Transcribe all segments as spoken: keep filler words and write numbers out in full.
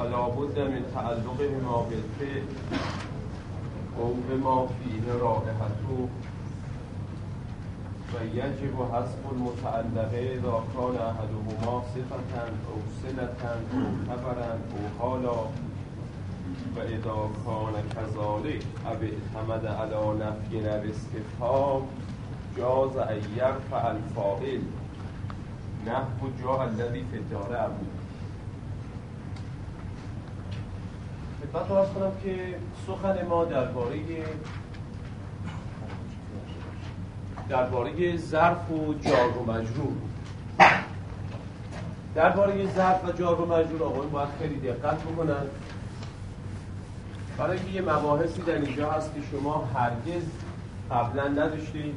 فلا بد من تعلقهما بالفعل او بما فیه رائحته و یجب حذف المتعلقه اذا کان احدهما صفة او صلة او خبرا او حالا و اذا کان کذالک او اعتمد علی نفی الاستفهام جاز ان یرفع الفاعل نحو جاء الذی فی الدار ابوه. خدمت عرض کنم که سخن ما درباره درباره ظرف و جار و مجرور. درباره ظرف و جار و مجرور آقایون باید خیلی دقت بکنن، برای اینکه یه مباحثی در اینجا هست که شما هرگز قبلا نداشتید،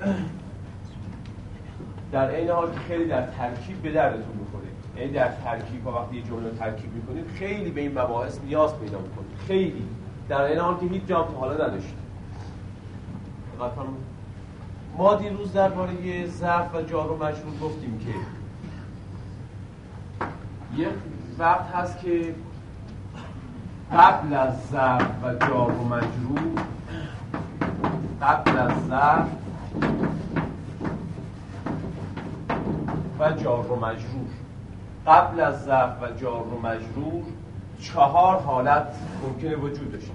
در این حال که خیلی در ترکیب به دردتون می‌خوره. یعنی در ترکیب ها وقتی یه جمله رو ترکیب می‌کنید خیلی به این مباحث نیاز پیدا می‌کنید، خیلی در این حال که هیچ جا تا حالا نداشتید. ما دیروز درباره ظرف و جار و مجرور گفتیم که یک وقت هست که قبل از ظرف و جار و مجرور قبل از ظرف و جار و مجرور قبل از ظرف و جار و مجرور چهار حالت ممکنه وجود داشته.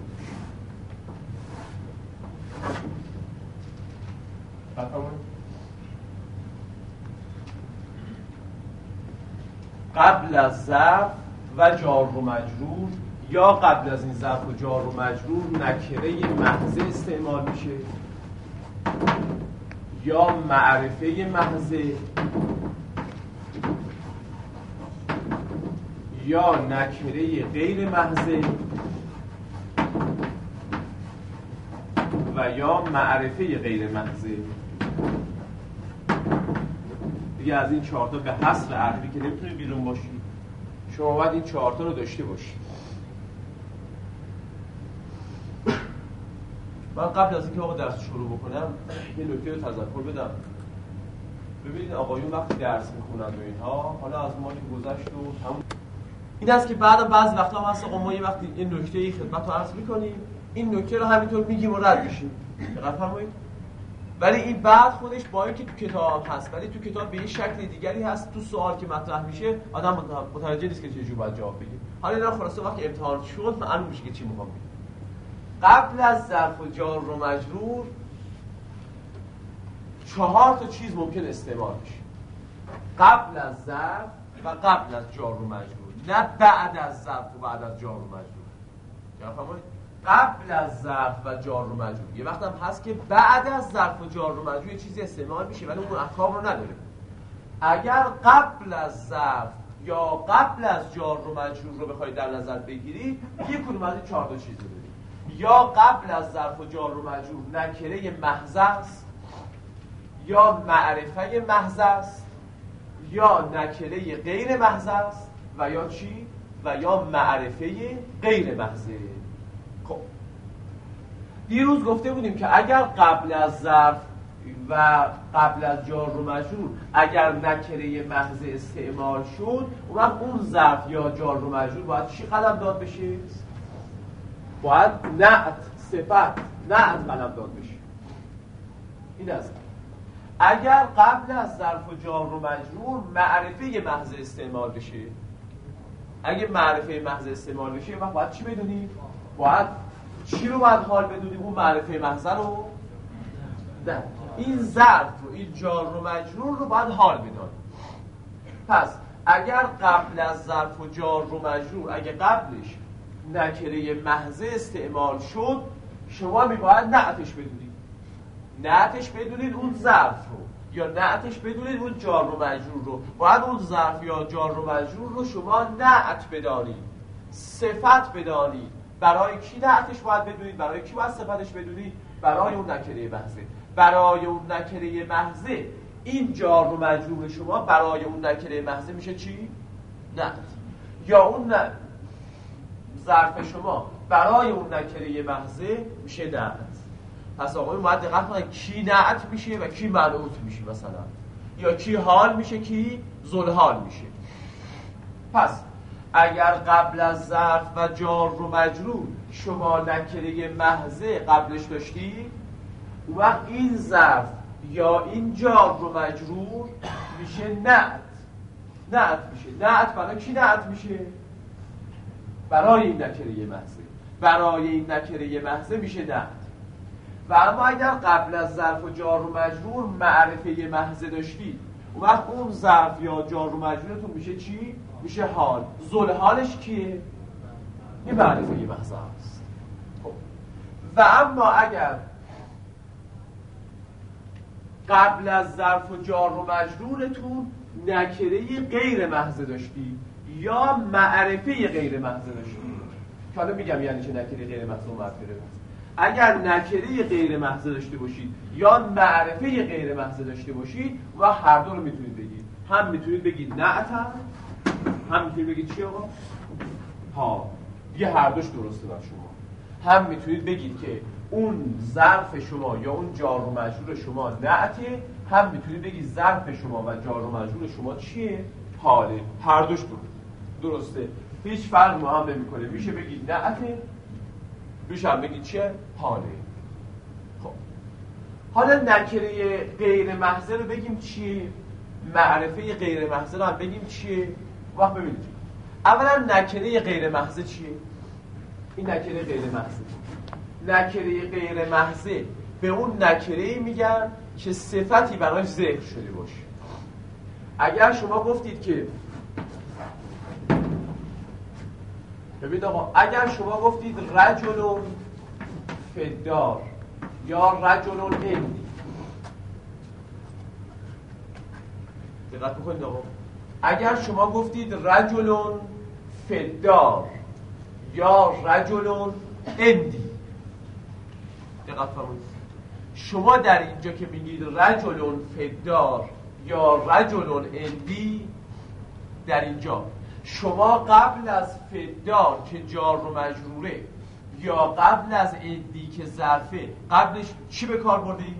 قبل از ظرف و جار و مجرور یا قبل از این ظرف و جار و مجرور نکره محض استعمال میشه یا معرفه محض یا نکره غیر محض و یا معرفه غیر محض. دیگه از این چهارتا به حصر عقلی که نمیتونید بیرون باشید، شما باید این چهارتا رو داشته باشید. من قبل از اینکه آقا درس شروع بکنم یه نکته رو تذکر بدم. ببینید آقایون وقتی درس میخونن و اینها، حالا از ما که گذشت و تموم، این است که بعد بعضی وقتا هم هست آقا ما یه وقتی یه نکته‌ای خدمت رو عرض میکنیم، این نکته رو همینطور میگیم و رد میشیم، دقت فرمایید. ولی این بعد خودش با اینکه تو کتاب هست ولی تو کتاب به یه شکل دیگری هست، تو سوال که مطرح میشه آدم متوجه نیست که چه جوری باید جواب بده. حالا اینا خلاصه وقتی امتحان شد معلوم میشه که چی میخوام بگم. قبل از ظرف و جار و مجرور چهار تا چیز ممکن استعمال بشه. قبل از ظرف و قبل از جار و مجرور، نه بعد از ظرف و بعد از جار و مجرور. فهمیدید؟ قبل از ظرف و جار و مجرور. یه وقت هم هست که بعد از ظرف و جار و مجرور یه چیزی استعمال میشه ولی اون احکام رو نداره. اگر قبل از ظرف یا قبل از جار و مجرور رو بخواید در نظر بگیرید، یک کدوم از این چهار تا چیز رو دارید. یا قبل از ظرف و جار و مجرور نکره محض است، یا معرفه محض است، یا نکره غیر محض است و یا چی؟ و یا معرفه غیر محضه. خب دیروز گفته بودیم که اگر قبل از ظرف و قبل از جار و مجرور اگر نکره محض استعمال شد، اون وقت اون ظرف یا جار و مجرور باید چی قلم داد بشه؟ باید نعت، صفت، نعت قلم داد بشه. این است. اگر قبل از ظرف و جار و مجرور معرفه محض استعمال بشه، اگه معرفه محض استعمال بشه وقت باید چی بدونیم؟ باید چی رو باید حال بدونیم؟ اون معرفه محض رو نه، این ظرف رو، این جار و مجرور رو باید حال بدونیم. پس اگر قبل از ظرف و جار و مجرور اگه قبلش نکره محض استعمال شد، شما میباید نعتش بدونید. نعتش بدونید اون ظرف رو یا نعتش بدونید اون جار و مجرور رو. باید اون ظرف یا جار و مجرور رو شما نعت بدانید، صفت بدانید. برای کی نعتش باید بدونید؟ برای کی باید صفتش بدونید؟ برای اون نکره محضه. برای اون نکره محضه این جار و مجرور شما برای اون نکره محضه میشه چی؟ نعت. یا اون نه ظرف شما برای اون نکره محضه میشه نعت. پس آقایون باید دقت کنید کی نعت میشه و کی منعوت میشه مثلا، یا کی حال میشه کی ذوالحال میشه. پس اگر قبل از ظرف و جار و مجرور شما نکره محضه قبلش داشتی، اون وقت این ظرف یا این جار و مجرور میشه نعت. نعت میشه. نعت برای کی نعت میشه؟ برای این نکره محضه. برای این نکره محضه میشه نعت. و اما اگر قبل از ظرف و جار و مجرور معرفه محضه داشتی، اون وقت اون ظرف یا جار و مجرورتون میشه چی؟ میشه حال. ذل حالش کیه؟ این معرفه محضه هست. خب. و اما اگر قبل از ظرف و جار و مجرورتون نکره غیر محضه داشتی یا معرفه غیر محضه داشتی، که حالا میگم یعنی چه نکره غیر محضه و معرفه غیر محضه. اگر نکره غیر محضه داشته باشید یا معرفه غیر محضه داشته باشید و هر دو رو میتونید بگید. هم میتونید بگید نعت، هم هم میتونید بگید چی آقا؟ ها. یه هر دوش درسته بر شما. هم میتونید بگید که اون ظرف شما یا اون جار و مجرور شما نعته، هم میتونید بگید ظرف شما و جار و مجرور شما چیه؟ حاله. هر دوش درسته. هیچ فرق ما هم نمیکنه. میشه بگید نعته، میشه هم بگید چیه؟ حاله. خب حالا نکره غیر محضه رو بگیم چیه؟ معرفه غیر محضه رو هم بگیم چیه؟ وقت ببینید. اولا نکره غیر محضه چیه؟ این نکره غیر محضه. نکره غیر محضه به اون نکره میگن که صفتی براش ذکر شده باشه. اگر شما گفتید که ببینید آقا، اگر شما گفتید رجل فدار یا رجل اندی، دقت بکنید آقا، اگر شما گفتید رجل فدار یا رجل اندی، دقت فرمایید، شما در اینجا که میگید رجل فدار یا رجل اندی، در اینجا شما قبل از فدار که جار و مجروره یا قبل از اندی که ظرفه، قبلش چی به کار بردید؟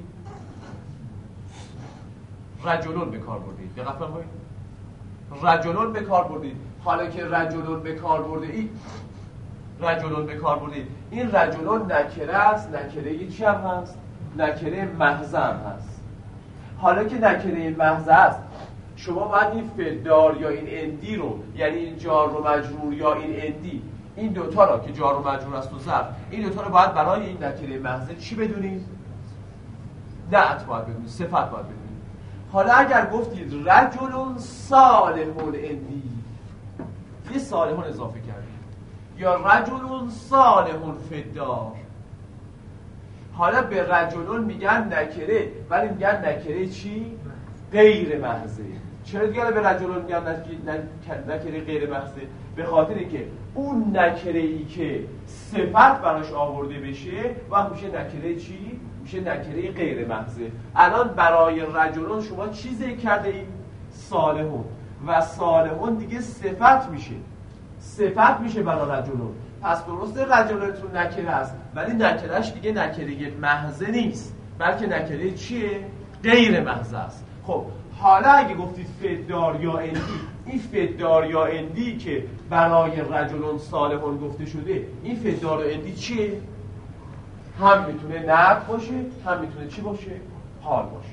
رجلون به کار بردید. دقت فرمایید، رجلون به کار بردید. حالا که رجلون به کار برده ای رجلون به کار بردید، این رجلون نکره است. نکره چی هم هست؟ نکره محضه هم هست. حالا که نکره محضه است، شما باید این فدار یا این اندی رو، یعنی این جار و مجرور یا این اندی، این دوتا را که جار و مجرور است و ظرف، این دوتا رو باید برای این نکره محضه چی بدونید؟ نعت باید بدونید، صفت باید بدونید. حالا اگر گفتید رجل صالح اندی، یه صالحون اضافه کردید، یا رجل صالح فدار، حالا به رجلون میگن نکره، ولی میگن نکره چی؟ غیر محضه. چرا دیگه به رجلون میگن نکره غیر محضه؟ به خاطر که اون نکره ای که صفت براش آورده بشه وقت میشه نکره چی؟ میشه نکره غیر محضه. الان برای رجلون شما چی ذکر کرده اید؟ صالحون. و صالحون دیگه صفت میشه، صفت میشه برای رجلون. پس درسته رجلونتون نکره است، ولی نکرهش دیگه نکره محضه نیست، بلکه نکره چیه؟ غیر محضه است. خب حالا اگه گفتید فدار یا اندی، این فدار یا اندی که برای رجلون صالحون گفته شده، این فدار و اندی چیه؟ هم میتونه نعت باشه، هم میتونه چی باشه؟ حال باشه.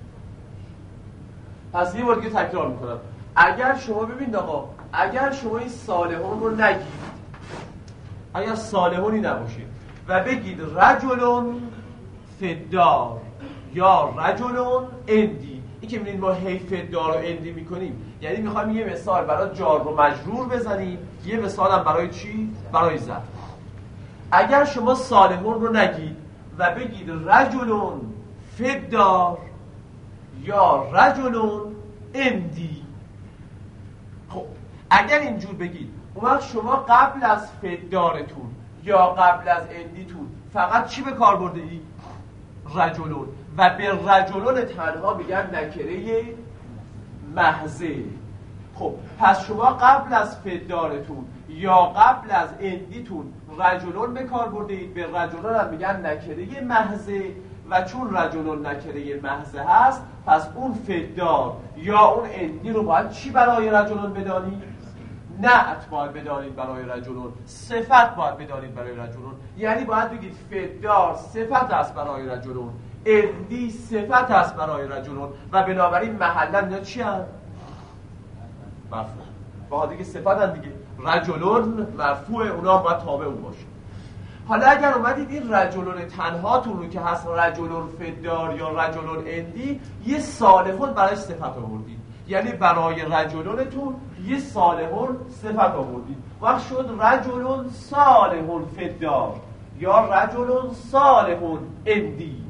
پس یه بار دیگه تکرار میکنم. اگر شما ببینید آقا، اگر شما این صالحون رو نگید، اگر صالحونی نباشه و بگید رجلون فدار یا رجلون اندی، این که می‌بینید ما هی فدار و اندی میکنیم، یعنی میخوایم یه مثال برای جار و مجرور بزنیم، یه مثال هم برای چی؟ برای ظرف. اگر شما صالحون رو نگید و بگید رجلون فدار یا رجلون اندی، خب اگر اینجور بگید، اون وقت شما قبل از فدارتون یا قبل از اندیتون فقط چی به کار برده ای؟ رجلون. و به رجلون تنها میگن نکره محضه. خب پس شما قبل از فدارتون یا قبل از اندیتون رجلون به کار برده اید، به رجلون هم میگن نکره محضه. و چون رجلون نکره محضه هست، پس اون فدار یا اون اندی رو باید چی برای رجلون بدانید؟ نعت باید بدانید برای رجلون، صفت باید بدانید برای رجلون. یعنی باید بگید فدار صفت است برای رجلون، اندی صفت است برای رجلون و بنابراین محلا اینا چی هست؟ مرفوع. با دیگه صفت هم دیگه رجلون مرفوع، اونا باید تابع اون باشه. حالا اگر اومدید این رجلون تنهاتون رو که هست رجلون فدار یا رجلون اندی یه صالحون براش صفت آوردید، یعنی برای رجلونتون یه صالحون صفت آوردید. وقت شد رجلون صالحون فدار یا رجلون صالحون اندی.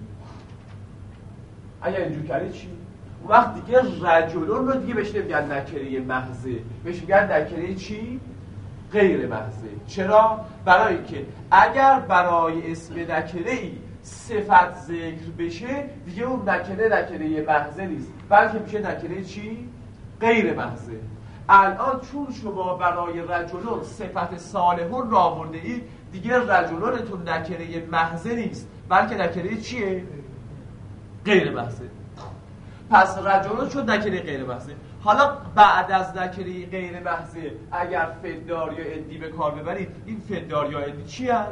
اگر اینجور کردید چی؟ اون وقت دیگه رجلون رو دیگه بهش نمیگن نکره محضه، بهش میگن نکره چی؟ غیر محضه. چرا؟ برای اینکه اگر برای اسم نکره‌ای صفت ذکر بشه دیگه اون نکره نکره محضه نیست، بلکه میشه نکره چی؟ غیر محضه. الان چون شما برای رجلون صفت صالحون را آورده اید دیگه رجلونتون نکره محضه نیست، بلکه نکره چیه؟ غیر محضه. پس رجلون شد نکره غیر محضه. حالا بعد از نکره غیر محضه اگر فدار یا اندی به کار ببرید، این فدار یا اندی چی هست؟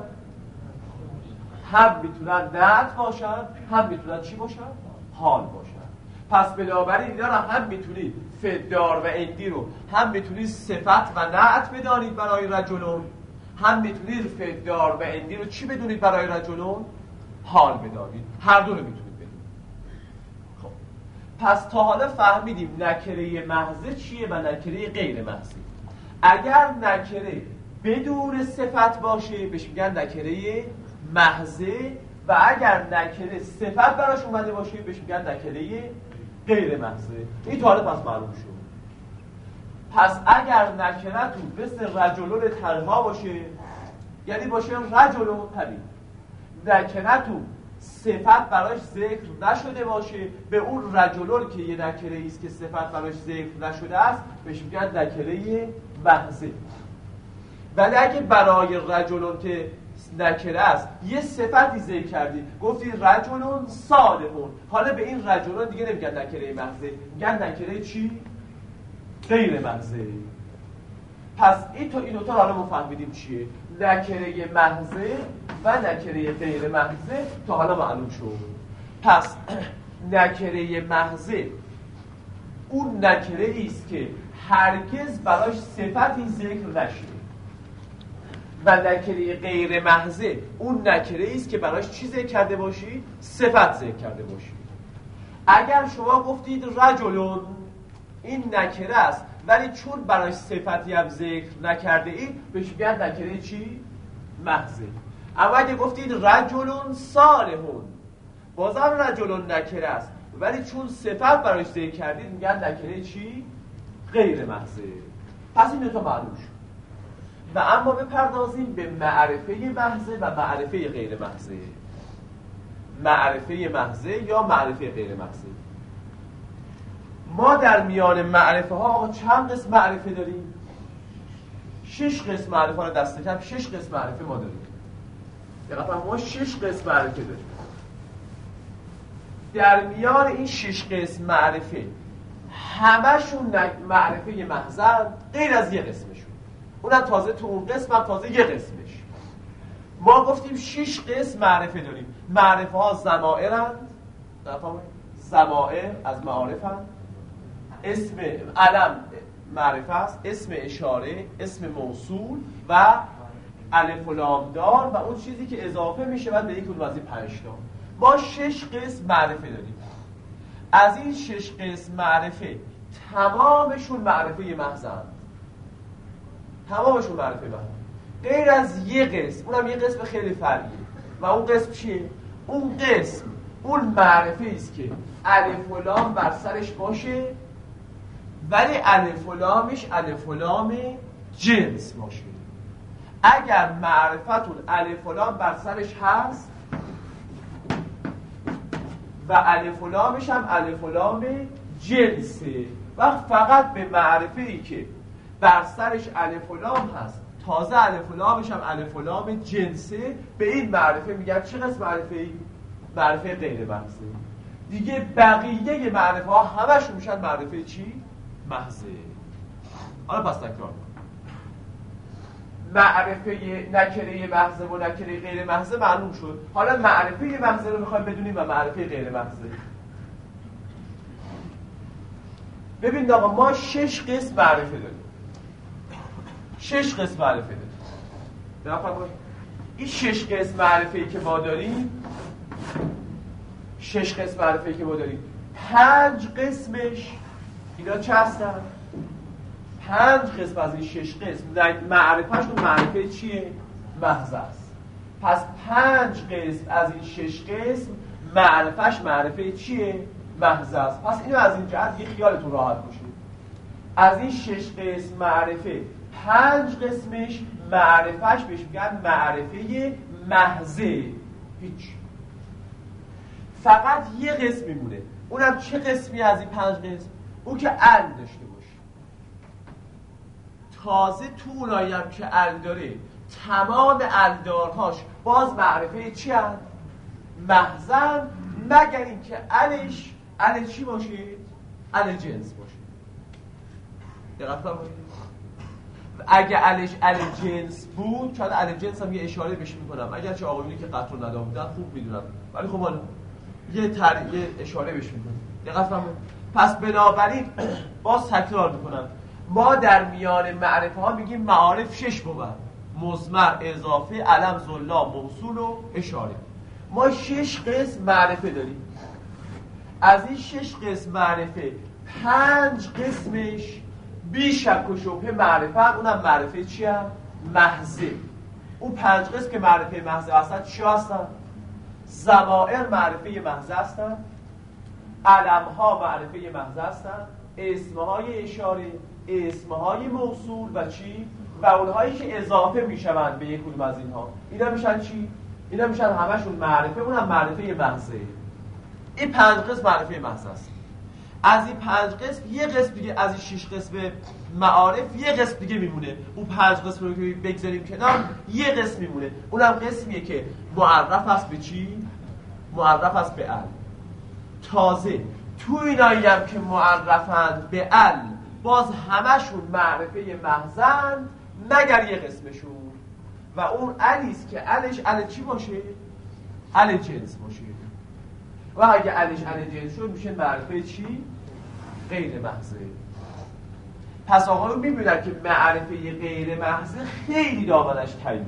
هم میتونن نعت باشن، هم میتونن چی باشن؟ حال باشن. پس بنابراین اینا رو هم میتونید فدار و اندی رو هم میتونید صفت و نعت بدانید برای رجلون، هم میتونید فدار و اندی رو چی بدونید برای رجلون؟ حال بدانید. هر دو رو میتونید. پس تا حالا فهمیدیم نکره محضه چیه و نکره غیر محضه. اگر نکره بدون صفت باشه بهش میگن نکره محضه و اگر نکره صفت براش اومده باشه بهش میگن نکره غیر محضه. این تا حالا پس معلوم شد. پس اگر نکرتون مثل رجلون تنها باشه، یعنی باشه رجلون همین، نکرتون صفت براش ذکر نشده باشه، به اون رجلون که یه نکره ایست که صفت براش ذکر نشده است بهش میگن نکره محضه. ولی اگه برای رجلون که نکره است یه صفتی ذکر کردی، گفتی رجلون صالحون، حالا به این رجلون دیگه نمیگن نکره محضه، میگن نکره چی؟ غیر محضه. پس این تو این دو تا حالا ما فهمیدیم چیه؟ نکره محضه و نکره غیر محضه تا حالا معلوم شد. پس نکره محضه اون نکره ایست که هرگز براش صفتی ذکر نشه و نکره غیر محضه اون نکره ایست که براش چی ذکر کرده باشی؟ صفت ذکر کرده باشی. اگر شما گفتید رجلون این نکره است ولی چون براش صفتی هم ذکر نکرده اید بهش میگن نکره چی؟ محضه. اما اگه گفتید رجلون صالحون بازم رجلون نکره است ولی چون صفت براش ذکر کردید میگن نکره چی؟ غیر محضه. پس این دو تا معلوم شد. و اما بپردازیم به معرفه محضه و معرفه غیر محضه. معرفه محضه یا معرفه غیر محضه. ما در میان معرفه ها آقا چند قسم معرفه داریم؟ شش قسم معرفه ها رو دست کم شش قسم معرفه ما داریم. یعنی ما شش قسم معرفه داریم. در میان این شش قسم معرفه همشون معرفه محضن غیر از یه قسمشون. اونم تازه تو اون قسم هم تازه یه قسمش. ما گفتیم شش قسم معرفه داریم. معرفه ها ضمائرند، ضمائر از معارفند، اسم علم معرفه است، اسم اشاره، اسم موصول و الف و لام دار و اون چیزی که اضافه میشه بعد به یک کدوم از این پنج تا. ما شش قسم معرفه داریم. از این شش قسم معرفه تمامشون معرفه محضند. تمامشون معرفه محضند. غیر از یه قسم، اونم یه قسم خیلی فرعیه. و اون قسم چیه؟ اون قسم اون معرفه است که الف و لام بر سرش باشه ولی الف و لامش الف و لام جنس باشه. اگر معرفتون الف و لام بر سرش هست و الف و لامش هم الف و لام جنسه و فقط به معرفه ای که بر سرش الف و لام هست تازه الف و لامش هم الف و لام جنسه به این معرفه میگن چه قسم معرفه ای؟ معرفه غیر محضه. دیگه بقیه معرفه ها همشون میشن معرفه چی؟ محضه. حالا پس تکرار کنم. معرفه نکره محض و نکره غیر محض معلوم شد. حالا معرفه محض رو میخوایم بدونیم و معرفه غیر محض. ببین آقا ما شش قسم معرفه داریم. شش قسم معرفه داریم. این شش قسم معرفه‌ای که ما داریم، شش قسم معرفه‌ای که ما داریم، پنج قسمش اینا چه هستن؟ پنج قسم از این شش قسم معرفه‌شون معرفه چیه؟ محض است. پس پنج قسم از این شش قسم معرفه‌ش معرفه چیه؟ محض است. پس اینو از این جهت یه خیالتون راحت باشه. از این شش قسم معرفه پنج قسمش معرفهش بهش میگن معرفه محضه. هیچ. فقط یه قسم میمونه. اونم چه قسمی از این پنج قسم؟ اون که ال داشته باشه. تازه تو اونایی هم که ال داره تمام الدارهاش باز معرفه چی هست؟ محضن، مگر اینکه الش ال چی باشه؟ ال جنس باشه. دقت کنید. اگه الش ال جنس بود، چون ال جنس هم یه اشاره بهش میکنم، اگر چه آقایونی که قطع ندام بودن خوب میدونم، ولی خب حالا یه تر... یه اشاره بهش میکنم. دقت فرمایید. پس بنابراین باز تکرار میکنم، ما در میان معرفه ها میگیم معارف شش بود: مضمر، اضافه، علم، ذلا، موصول و اشاره. ما شش قسم معرفه داریم. از این شش قسم معرفه پنج قسمش بی شک و شبهه معرفه، اونم معرفه چی هم؟ محضه. اون پنج قسم که معرفه محضه هستن چی هستن؟ ضمائر معرفه محضه هستن، علمها معرفه محضه هستن، اسمهای اشاره، اسمهای موصول و چی؟ و اونهایی که اضافه میشوند به یک کدوم از اینها، اینا میشن چی؟ اینا میشن همشون معرفه، اونم معرفه محضه. این پنج قسم معرفه محضه است. از این پنج قسم یه قسم دیگه، از این شش قسم معارف یه قسم دیگه میمونه. اون پنج قسم رو که بگذاریم کنار، یه قسم میمونه. اونم قسمیه که معرف است به چی؟ معرف است به ال. تازه تو اینایی هم که معرفند به ال، باز همشون معرفه محضن مگر یه قسمشون، و اون الیست که الش ال چی باشه؟ ال جنس باشه. و اگه الش ال جنس شد میشه معرفه چی؟ غیر محضه. پس آقایون میبینن که معرفه غیر محضه خیلی دامنش تنگه،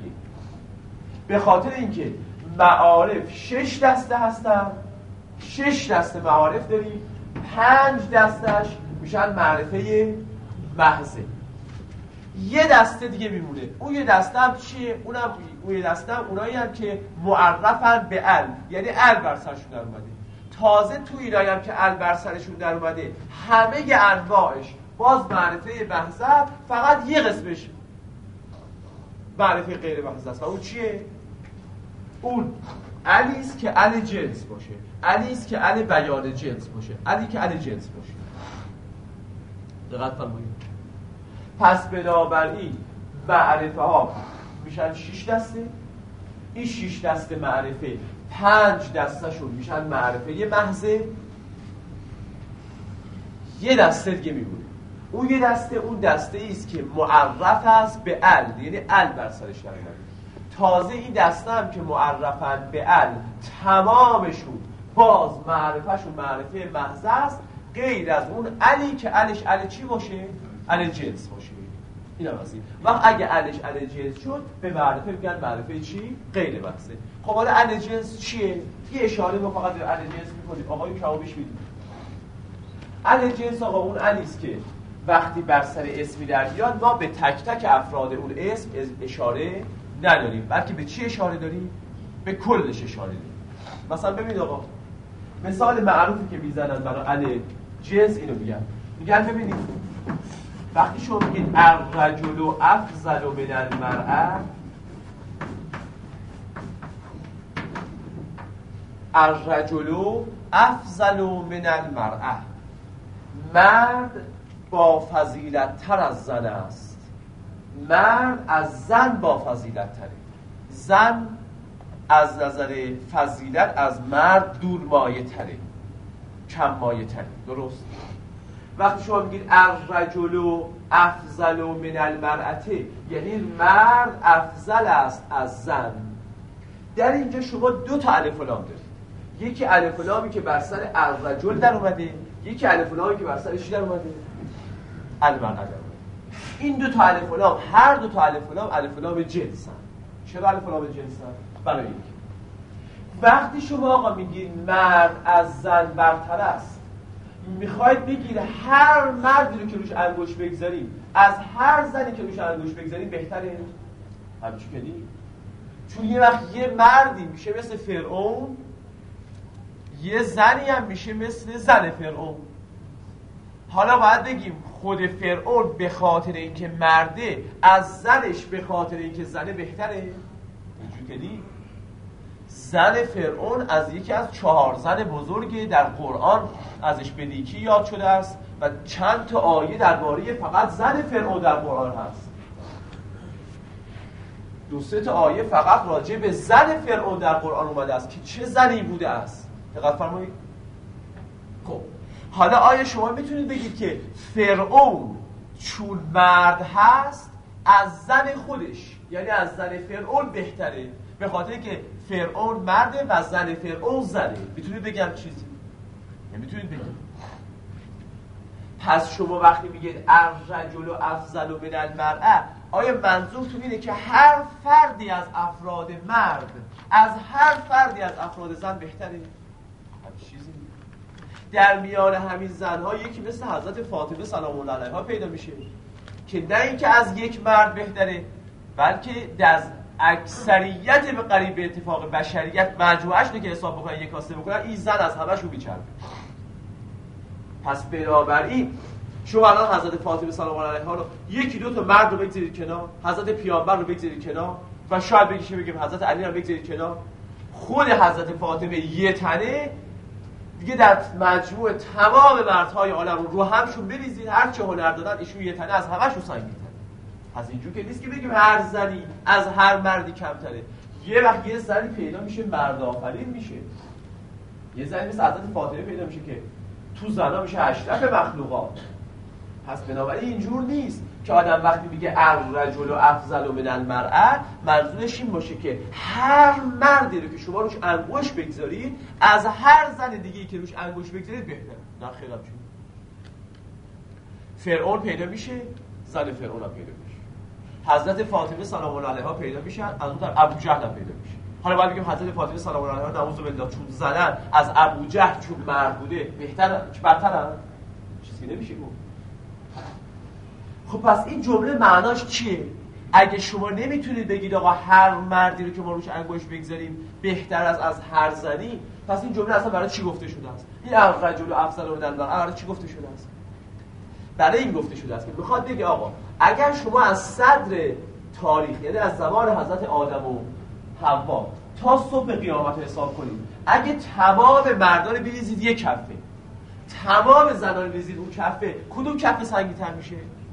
به خاطر اینکه معارف شش دسته هستن، شش دسته معارف داریم، پنج دستش میشن معرفه محضه. یه دسته دیگه میمونه. اون یه دسته هم چیه؟ اونم اون یه دسته هم اونایی هم که معرفن به ال، یعنی ال بر سرشون در اومده. تازه تو اینایی هم که ال بر سرشون در اومده، همه انواعش باز معرفه محضه، فقط یه قسمش معرفه غیر محضه است. و اون چیه؟ اون الیست که ال جنس باشه، الیست که ال بیان جنس باشه، الی که ال جنس باشه. دقت فرمایید. پس بنابراین معرفه ها میشن شش دسته. این شش دسته معرفه پنج دستهشون میشن معرفه محضه، یه دسته دیگه میمونه. اون یه دسته اون دسته ایست که معرف است به ال، یعنی ال بر سرش در اومده. تازه این دسته هم که معرفن به ال، تمامشون باز معرفهشون معرفه محضه است، غیر از اون الی که الش ال چی باشه؟ ال جنس باشه. این هم هستی. وقت اگه الش ال جنس شد به معرفه میگن معرفه چی؟ غیر محضه. خب حالا ال جنس چیه؟ یه اشاره ما فقط به ال جنس میکنیم. آقای کمابیش میدونیم ال جنس آقا اون الیست که وقتی بر سر اسمی در بیاد، ما به تک تک افراد اون اسم اشاره نداریم، بلکه به چی اشاره داریم؟ به کلش اشاره داریم. مثلا ببینید آقا، مثال معروفی که میزنن برای ال جنس اینو میگن، میگن ببینید وقتی شما میگید الرجل افضل من المرأة، الرجل افضل من المرأة، مرد با فضیلت تر از زن است. مرد از زن با فضیلت تره. زن از نظر فضیلت از مرد دور مایه تره، کم مایه تره. درست؟ وقتی شما میگید الرجل افضل من المرأة، یعنی مرد افضل است از زن. در اینجا شما دو تا الف و لام دارید، یکی الف و لامی که بر سر الرجل در اومده، یکی الف و لامی که بر سر چی در اومده؟ المرأة در اومده. این دو تا الف و لام، هر دو تا الف و لام الف و لام جنسن. چرا الف و لام جنسن؟ برای اینکه وقتی شما آقا میگید مرد از زن برتر است، میخواید بگید هر مردی رو که روش انگشت بگذاریم از هر زنی که روش انگشت بگذاریم بهتره؟ همچون که نیست. چون یه وقت یه مردی میشه مثل فرعون، یه زنی هم میشه مثل زن فرعون. حالا باید بگیم خود فرعون به خاطر اینکه مرده از زنش به خاطر اینکه زنه بهتره؟ اینجور که نیست. زن فرعون از یکی از چهار زن بزرگی در قرآن ازش به نیکی یاد شده است و چند تا آیه درباره فقط زن فرعون در قرآن هست. دو سه تا آیه فقط راجع به زن فرعون در قرآن اومده است که چه زنی بوده است. دقت فرمایید. خب حالا آیا شما میتونید بگید که فرعون چون مرد هست از زن خودش، یعنی از زن فرعون بهتره به خاطر که فرعون مرده و زن فرعون زنه؟ میتونید بگم چیزی؟ نمیتونید بگید. پس شما وقتی میگید الرجل افضل من المرأة، آیا منظورتون اینه که هر فردی از افراد مرد از هر فردی از افراد زن بهتره؟ همین چیزی نیست. در میان همین زنها یکی مثل حضرت فاطمه سلام الله علیها پیدا میشه که نه اینکه از یک مرد بهتره، بلکه در اکثریت به قریب اتفاق بشریت مجموعش رو که حساب بکنن یک کاسه بکنن این زن از همشون بیچربه. پس بنابراین شما الان حضرت فاطمه سلام الله علیها رو یکی دو تا مرد رو بگذارید کنار، حضرت پیامبر رو بگذارید کنار و شاید بگیشه بگیم حضرت علی رو بگذارید کنار، خود حضرت فاطمه یه تنه دیگه در مجموع تمام مردهای عالم رو رو همشون بریزید، هر چه هنر دادن ایشون یه تنه از همشون سنگین‌تره. از اینجور که نیست که بگیم هر زنی از هر مردی کمتره. یه وقت یه زنی پیدا میشه مرد آفرین میشه، یه زنی مثل حضرت فاطمه پیدا میشه که تو زنا میشه اشرف مخلوقات. پس بنابراین اینجور نیست که آدم وقتی میگه الرجل افضل من المرأة منظورش این باشه که هر مردی رو که شما روش انگشت بگذارید از هر زن دیگه‌ای که روش انگشت بگذارید بهتره. نه خیلی هم چون فرعون پیدا میشه، زن فرعون هم پیدا میشه، حضرت فاطمه سلام الله علیها پیدا میشن، از اون طرف ابو جهل هم پیدا میشه. حالا باید بگیم حضرت فاطمه سلام الله علیها نعوذ بالله چون زنن از ابو جهل چون مرد بوده بهتر برترن؟ چیزی نمیشه گفت. خب پس این جمله معناش چیه؟ اگه شما نمیتونید بگید آقا هر مردی رو که ما روش انگشت بگذاریم بهتر از از هر زنی، پس این جمله اصلا برای چی گفته شده است؟ این الرجل افضل من المرأة برای چی گفته شده است؟ برای این گفته شده است که میخواد بگه آقا اگر شما از صدر تاریخ، یعنی از زمان حضرت آدم و حوا تا صبح قیامت حساب کنید، اگه تمام مردان رو بریزید یک کفه، تمام زنان رو بریزید اون کفه، کدوم کفه سنگین‌تر میشه؟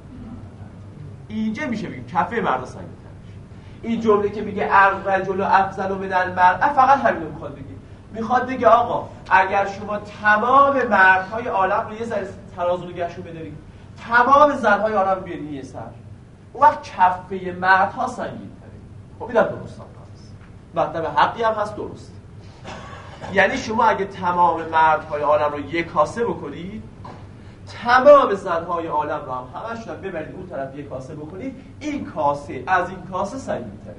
اینجا میشه بگیم کفه مردا سنگین‌تر میشه. این جمله که میگه الرجل افضل من المرأة فقط همین رو میخواد بگه. میخواد بگه آقا اگر شما تمام مردهای عالم رو یه ذره ترازو نگهشون بدارید، تمام زنهای عالم رو بیارید یه سر، اون وقت کفه مردها سنگین‌تره. خب اینم درست هست، مطلب حقی هم هست، درست. یعنی شما اگه تمام مردهای عالم رو یک کاسه بکنید، تمام زنهای عالم رو هم همشون هم ببرید اون طرف یک کاسه بکنید، این کاسه از این کاسه سنگین‌تره.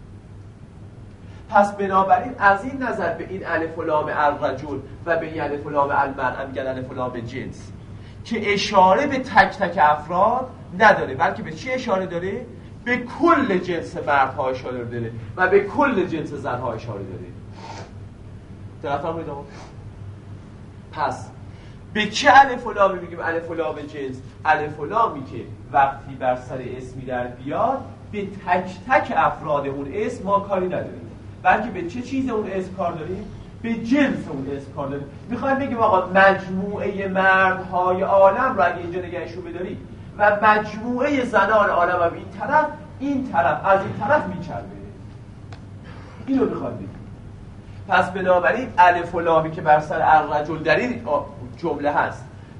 پس بنابراین از این نظر به این الف و لام الرجل و به این الف و لام المرأة میگن الف و لام جنس که اشاره به تک تک افراد نداره، بلکه به چی اشاره داره؟ به کل جنس مردها اشاره داره و به کل جنس زنها اشاره داره. درستم میدونم؟ پس به چه الف و لامی میگیم الف و لام جنس؟ الف و لامی که وقتی بر سر اسمی در بیاد به تک تک افراد اون اسم ما کاری نداریم، بلکه به چه چیز اون اسم کار داریم؟ به جنس اون اسم کار داریم. میخوایم بگیم آقا مجموعه مردهای عالم رو اگه اینجا نگهشون بداریم و مجموعه زنان عالم هم این طرف، این طرف از این طرف میچربه، اینو میخوایم بگیم. پس بنابراین الف و لامی که بر سر الرجل در این جمله هست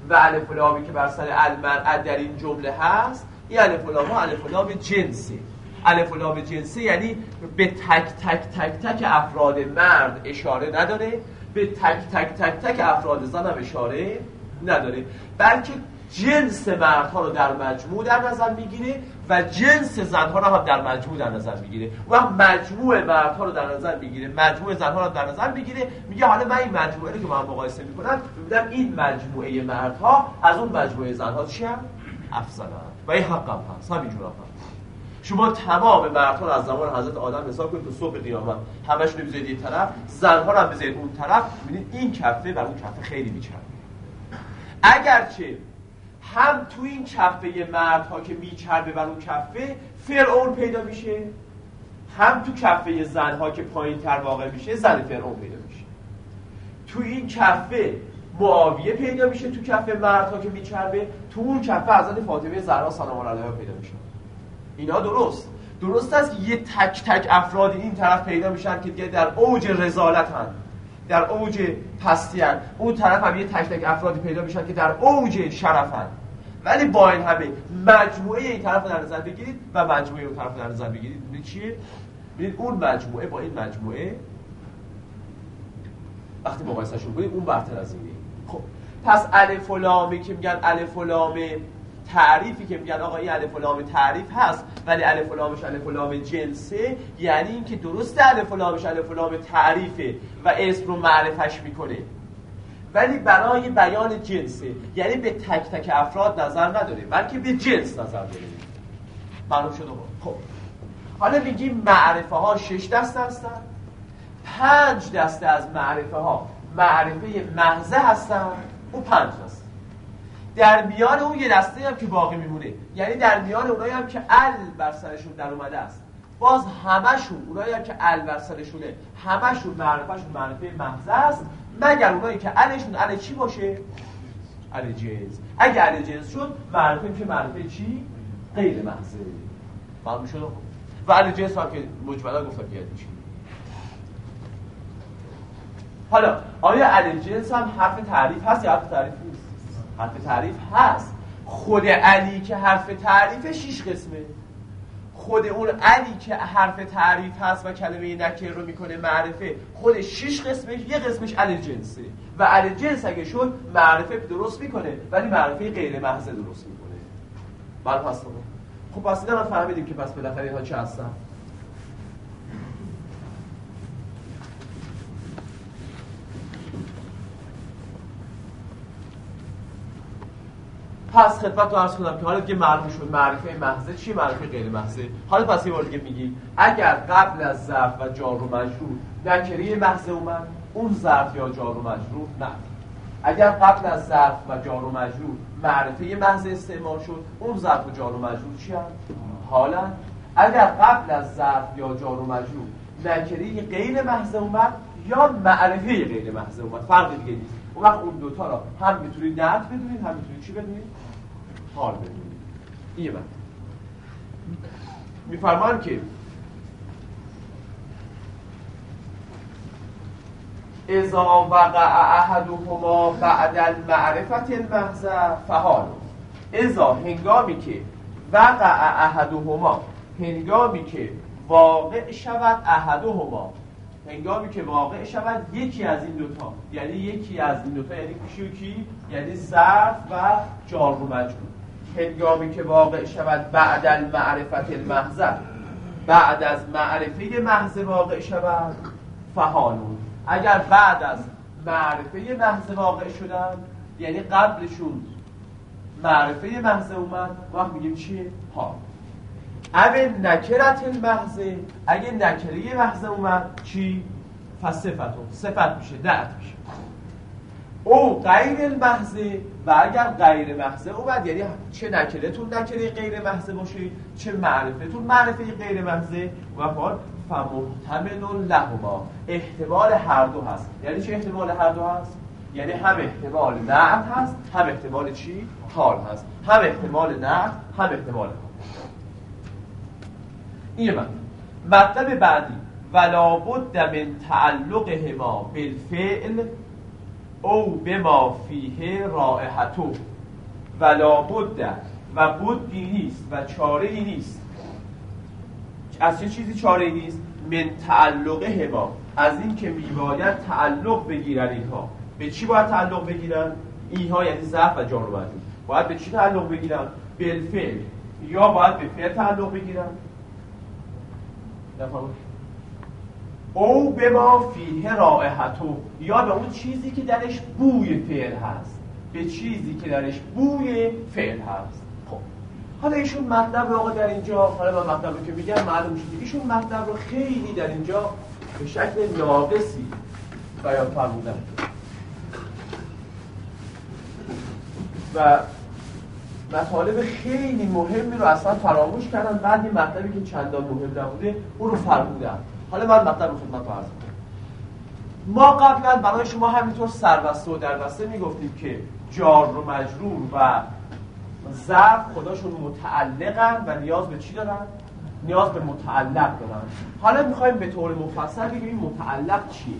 و الف و لامی که بر سر المرأة در این جمله هست، این الف و لام ها الف و لام جنسی. الف و لام جنسی یعنی به تک تک تک تک افراد مرد اشاره نداره، به تک تک تک تک افراد زن هم اشاره نداره، بلکه جنس مردها رو در مجموع در نظر میگیره و جنس زنها رو هم در مجموع در نظر میگیره و مجموع مردها رو در نظر میگیره، مجموع زنها رو در نظر میگیره. میگه حالا من این مجموعه رو که با هم مقایسه میکنم میبینم این مجموعه مردها از اون مجموعه زنها چی هم؟ افضلن و این حق هم هست. همینجور هم هست. شما تمام مردها رو از زمان حضرت آدم حساب کنید تا صبح قیامت همشون رو بذارید این طرف، زنها رو هم بذارید اون طرف، ببینید این کفه و اون کفه خیلی میچربه. اگرچه هم تو این کفه مردها که میچربه بر اون کفه فرعون پیدا میشه، هم تو کفه زنها که پایین تر واقع میشه زن فرعون پیدا میشه. تو این کفه معاویه پیدا میشه، تو کفه مردها که میچربه، تو اون کفه حضرت فاطمه زهرا سلام الله علیها پیدا میشه. اینا درست درست است که یه تک تک افراد این طرف پیدا میشن که دیگه در اوج رذالتن، در اوج پستی‌اند، اون طرف هم یه تک تک افرادی پیدا میشن که در اوج شرفن، ولی با این همه مجموعه این طرف در نظر بگیرید و مجموعه اون طرف در نظر بگیرید، ببینید چیه؟ ببینید اون مجموعه با این مجموعه وقتی مقایسه‌شون کنید اون برتر از اینه. خب پس الف و لامی که میگن الف و لام تعریفی که میگن آقا این الف و لام تعریف هست ولی الف و لامش الف و لام جنسه، یعنی اینکه درست الف و لامش الف و لام تعریفه و اسم رو معرفش میکنه ولی برای بیان جنسه، یعنی به تک تک افراد نظر نداره بلکه به جنس نظر داره. معلوم شد؟ خب حالا میگیم معرفه ها شش دسته هستن، پنج دسته از معرفه ها معرفه محضه هستن، اون پنج دسته. در میان اون یه دسته هم که باقی میمونه، یعنی در میان اونایی هم که ال بر سرشون در اومده است، باز همشون اونایی هم که ال بر سرشونه همشون معرفهشون معرفه محضه است، مگر اونایی که الشون ال چی باشه؟ ال جنس. اگه ال جنس شد معرفه میشه معرفه چی؟ غیر محضه. معلوم شد؟ و ال جنس هم که مجملا گفتم که چی. حالا آیا ال جنس هم حرف تعریف هست یا حرف تعریف نیست؟ حرف تعریف هست. خود علی که حرف تعریف شش قسمه. خود اون علی که حرف تعریف هست و کلمه نکره رو میکنه معرفه، خود شش قسمش یه قسمش ال جنسه و ال جنس اگه شد معرفه درست میکنه ولی معرفه غیر محض درست میکنه. معلوم هست؟ خب پس اینا رو فهمیدیم که پس بالاخره اینها چه هستن؟ پس خدمت رو عرض کنم که حالا دیگه معلوم شد معرفه محضه چی، معرفه غیر محضه. حالا پس یه بار دیگه میگیم اگر قبل از ظرف و جار و مجرور نکره محضه اومد، اون ظرف یا جار و مجرور نه. اگر قبل از ظرف و جار و مجرور معرفه محضه استعمال شد، اون ظرف و جار و مجرور چی هم؟ حالا اگر قبل از ظرف یا جار و مجرور نکره غیر محضه اومد یا معرفه غیر محضه اومد، فرق دیگه نیست. اون وقت اون دوتا را هم میتونید نعت بدونید هم میتونید چی بدونید؟ حال بدونید. این من میفرمان که اذا وقع احدهما بعد المعرفت المحضه فحال. اذا هنگامی که وقع احدهما، هنگامی که واقع شود احدهما، هنگامی که واقع شود یکی از این دوتا، یعنی یکی از این دوتا یعنی کی و کی؟ یعنی ظرف و جار و مجرور. هنگامی که واقع شود بعد المعرفت المحضه، بعد از معرفه محضه واقع شود فحالون. اگر بعد از معرفه محضه واقع شدن یعنی قبلشون معرفه محضه اومد، وقت میگیم چیه؟ حال. اول نکرت المحضه، اگه نکره محضه اومد چی؟ فصفتون، صفت میشه، نعت میشه. او غیر المحضه، و اگر غیر محضه اومد یعنی چه نکرتون نکره غیر محضه باشه چه معرفتون معرفه غیر محضه، و فعال فمحتمل لهما، احتمال هر دو هست. یعنی چه احتمال هر دو هست؟ یعنی هم احتمال نعت هست هم احتمال چی؟ حال هست. هم احتمال نعت هم احتمال حال. این من مطلب بعدی ولا بد من تعلقهما بالفعل او بما فیه رائحته ولا بد و بدی نیست و چاره ای نیست. از چه چیزی چاره ای نیست؟ من تعلقه ما، از این که میباید تعلق بگیرن اینها. به چی باید تعلق بگیرن؟ اینها یعنی ظرف و جار و مجرور باید به چی تعلق بگیرن؟ بالفعل، یا باید به فعل تعلق بگیرن. نفهمید؟ او به ما فیه رائحته، یا به اون چیزی که درش بوی فعل هست، به چیزی که درش بوی فعل هست. خب حالا ایشون مطلب رو آقا در اینجا، حالا من مطلب رو که میگم معلوم شده، ایشون مطلب رو خیلی در اینجا به شکل ناقصی بیان فرمودن و مطالب خیلی مهمی رو اصلا فراموش کردن، بعد این مطلبی که چندان مهم نبوده اون رو فرمودن. حالا من مطلب رو خدمت عرض کنم. ما قبلا برای شما همینطور سربسته و دربسته میگفتیم که جار و مجرور و ظرف خداشون متعلقن و نیاز به چی دارن؟ نیاز به متعلق دارن. حالا میخوایم به طور مفصل بگیم متعلق چیه.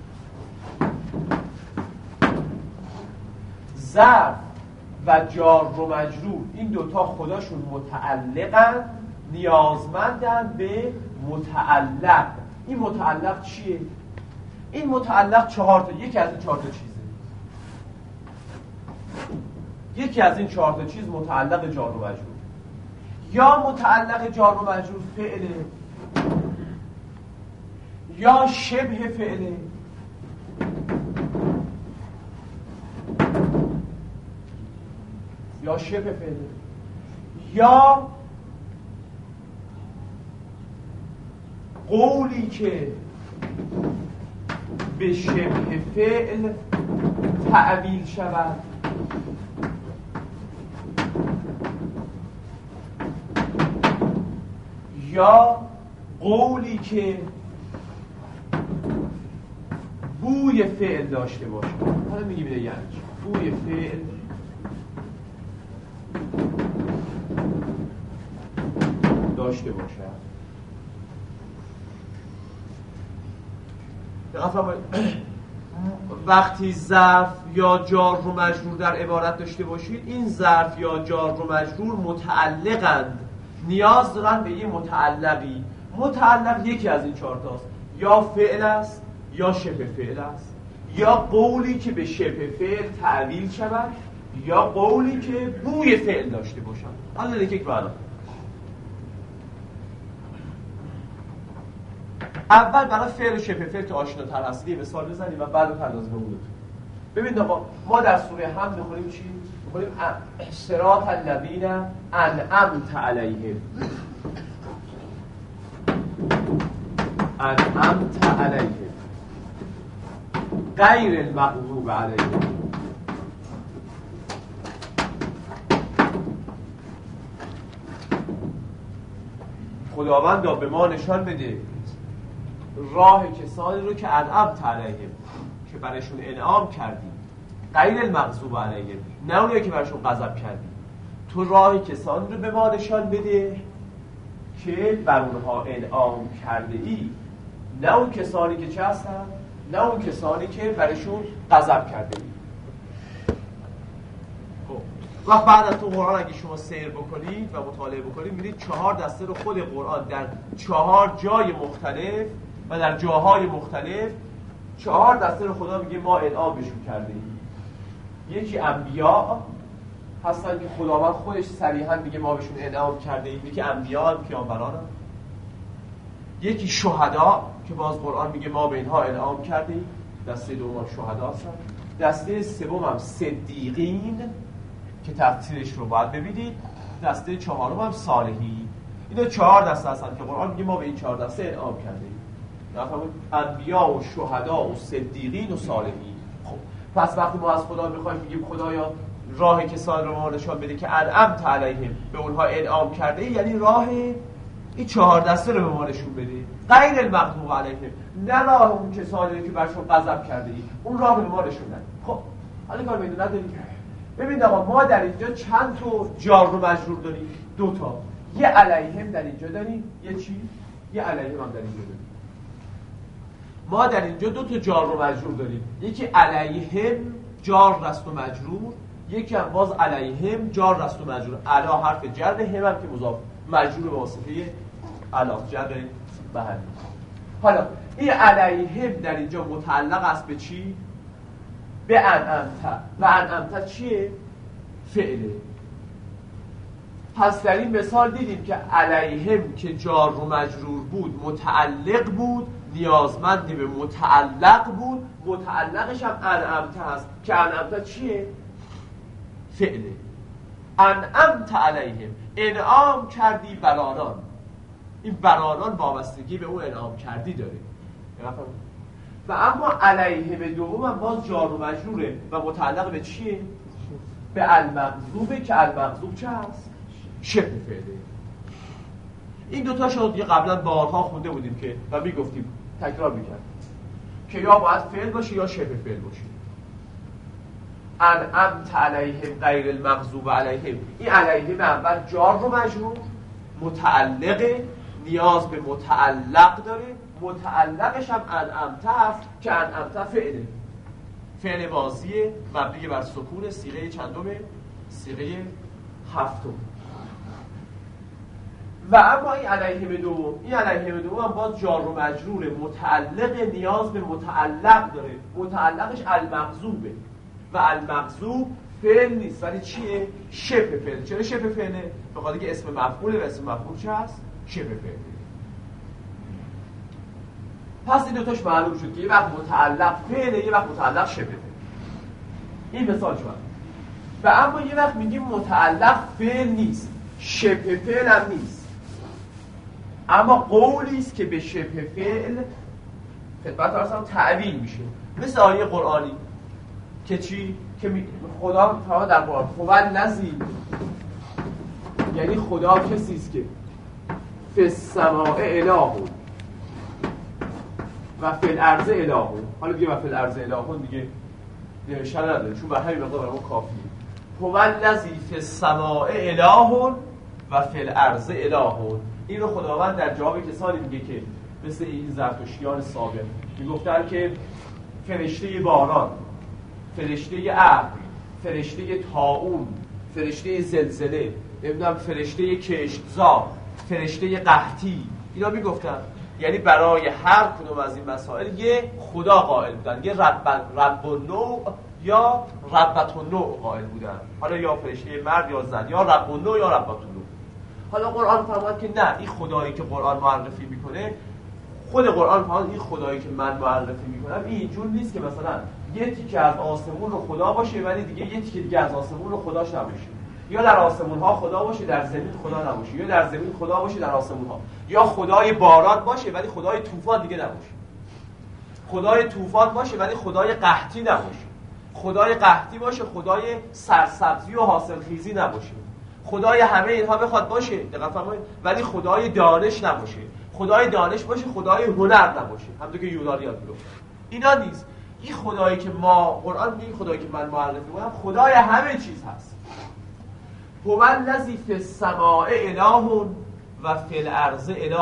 ظرف و جار و مجرور این دوتا خداشون متعلقن، نیازمندن به متعلق. این متعلق چیه؟ این متعلق چهار تا، یکی از این چهار تا چیزه. یکی از این چهار تا چیز متعلق جار و مجرور. یا متعلق جار و مجرور فعله، یا شبه فعله، یا شبه فعله، یا قولی که به شبه فعل تعبیل شود، یا قولی که بوی فعل داشته باشه. حالا میگیم یعنی چی؟ بوی فعل داشته باشه. وقتی ظرف یا جار و مجرور در عبارت داشته باشید، این ظرف یا جار و مجرور متعلقند، نیاز دارن به یه متعلقی. متعلق یکی از این چهار تاست، یا فعل است، یا شبه فعل است، یا قولی که به شبه فعل تعبیل شود، یا قولی که بوی فعل داشته باشن. حالا یک یک برام اول برای فعل و شبه فعل که آشناتر هستید مثال بزنیم و بعد پردازیم به اون. ببینید آقا، ما در سوره حمد می‌خونیم چی؟ می‌خونیم صراط الذین انعمت علیهم. انعمت علیهم غیر المغضوب علیهم. خداوندا به ما نشان بده راه کسانی رو که انعمت علیهم، که برایشون انعام کردی، غیر المغضوب علیهم، نه اونایی که برایشون غضب کردی. تو راه کسانی رو به ما نشان بده که بر اونها انعام کرده ای، نه اون کسانی که چه هستن؟ نه اون کسانی که برایشون غضب کرده ای. خب وقت بعد از تو قرآن اگه شما سیر بکنید و مطالعه بکنید، می‌بینید چهار دسته رو خود قرآن در چهار جای مختلف و در جاهای مختلف چهار دسته رو خدا میگه ما انعام بهشون کرده ایم. یکی انبیا هستن که خداوند خودش صریحا میگه ما بهشون انعام کرده ایم. یکی انبیا هم پیامبران هم. یکی شهدا که باز قرآن میگه ما به اینها انعام کرده ایم، دسته دوم شهدا هستن. دسته سوم هم صدیقین که تفسیرش رو باید ببینید. دسته چهارم هم صالحین. اینا چهار دسته هستن که قرآن میگه ما به این چهار دسته انعام کرده ایم. نفهمید؟ انبیا و شهدا و صدیقین و صالحین. خب پس وقتی ما از خدا میخوایم میگیم خدایا راه کسانی رو ما نشان بده که انعمت علیهم، به اونها انعام کرده ای، یعنی راه این چهار دسته رو به ما نشون بده. غیر المغضوب علیهم، نه راه اون کسانی که برشون غضب کرده ای، اون راه به ما نشون بده. خب حالا کار میدون نداریم. ببینید آقا، ما در اینجا چند تا جار و مجرور داریم؟ دو تا. یه علیهم در اینجا داریم، یه چی؟ یه علیهم هم در اینجا داریم. ما در اینجا دو تا جار و مجرور داریم، یکی علیهم جار رست و مجرور، یکی هم باز علیهم جار رست و مجرور. علا حرف جر، هم هم که مضاف مجرور به واسطه علا جر محلی. حالا این علیهم در اینجا متعلق است به چی؟ به انعمت. و انعمت چیه؟ فعله. پس در این مثال دیدیم که علیهم که جار و مجرور بود متعلق بود، نیازمند به متعلق بود، متعلقش هم انعمت هست که انعمت چیه؟ فعله. انعمت علیهم، انعام کردی بر آنان. این بر آنان وابستگی به اون انعام کردی داره. و اما علیهم دوم هم باز جار و مجروره و متعلق به چیه؟ به المغضوبه که المغضوب چه هست؟ شبه فعله. این دوتا شد یه قبلا بارها خونده بودیم که و میگفتیم تکرار میکرد که یا باید فعل باشه یا شبه فعل باشه. انعمت علیهم غیر المغضوب علیهم، این علیهم اول جار و مجرور، متعلقه، نیاز به متعلق داره، متعلقش هم انعمت هست که انعمت فعله، فعل ماضیه مبنی بر سکون، صیغه چندمه؟ صیغه هفتم. و اما این علیهم دوم، این علیهم دوم هم باز جار و مجروره، متعلق، نیاز به متعلق داره، متعلقش المغضوبه و المغضوب فعل نیست ولی چیه؟ شبه فعل. چرا شبه فعله؟ به خاطر که اسم مفعوله و اسم مفعول چه هست؟ شبه فعله. پس این دوتاش معلوم شد که یه وقت متعلق فعله، یه وقت متعلق شبه فعله. این مثال شد. و اما یه وقت میگیم متعلق فعل نیست، شبه فعل هم نیست، اما قولی است که به شبه فعل خدمت ارسام تعبیر میشه، مثل آیه قرآنی که چی؟ که خدا فرمان در قرآن هو الذی، یعنی خدا کسی است که فی السماء اله و فی الارض اله. حالا دیگه و فی الارض اله دیگه نوشته نداره چون به همین مقدار برامون کافیه. هو الذی فی السماء اله و فی الارض اله. این رو خداوند در جواب کسانی میگه که مثل این زرتشتیان سابق میگفتن که فرشته باران، فرشته ابر، فرشته طاعون، فرشته زلزله، نمیدونم فرشته کشتزار، فرشته قحطی، اینا میگفتن یعنی برای هر کدوم از این مسائل یه خدا قائل بودن، یه رب رب النوع یا ربت النوع قائل بودن، حالا یا فرشته مرد یا زن، یا رب النوع یا ربت النوع. حالا قرآن فرمود که نه، این خدایی که قرآن معرفی میکنه، خود قرآن فرمود این خدایی که من معرفی میکنم این جور نیست که مثلا یه تیکه از آسمون رو خدا باشه ولی دیگه یه تیکه دیگه از آسمون رو خداش نباشه، یا در آسمون ها خدا باشه در زمین خدا نباشه، یا در زمین خدا باشه در آسمون ها، یا خدای باران باشه ولی خدای طوفان دیگه نباشه، خدای طوفان باشه ولی خدای قحطی نباشه، خدای قحطی باشه خدای سرسبزی و حاصلخیزی نباشه، خدای همه اینها بخواد باشه دقیقاً فرمایید ولی خدای دانش نباشه، خدای دانش باشه خدای هنر نباشه، همونطور که یونانیان میگفتن. اینا نیست. این خدایی که ما قرآن میگه، خدایی که من معرفی می‌کنم خدای همه چیز هست. هو الذی فی السماء اله و فی الارض اله.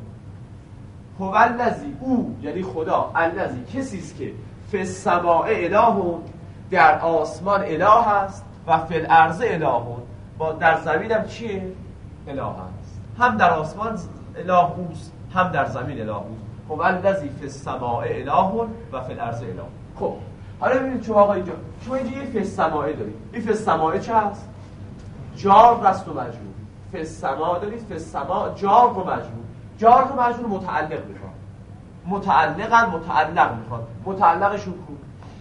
هو الذی، او یعنی خدا، الذی کسی است که فی السماء اله در آسمان اله هست و فی الارض اله با در زمین هم چیه؟ اله هست. هم در آسمان اله اوست هم در زمین اله اوست. هو الذی فی السماء اله و فی الارض اله. خب حالا ببینید شما آقا اینجا شما اینجا یه فی السماء دارید. این فی السماء چه هست؟ جار رست و مجرور. فی السماء دارید، فی السماء جار و مجرور. جار و مجرور متعلق میخواد، متعلقا متعلق میخواد. متعلقشون کو؟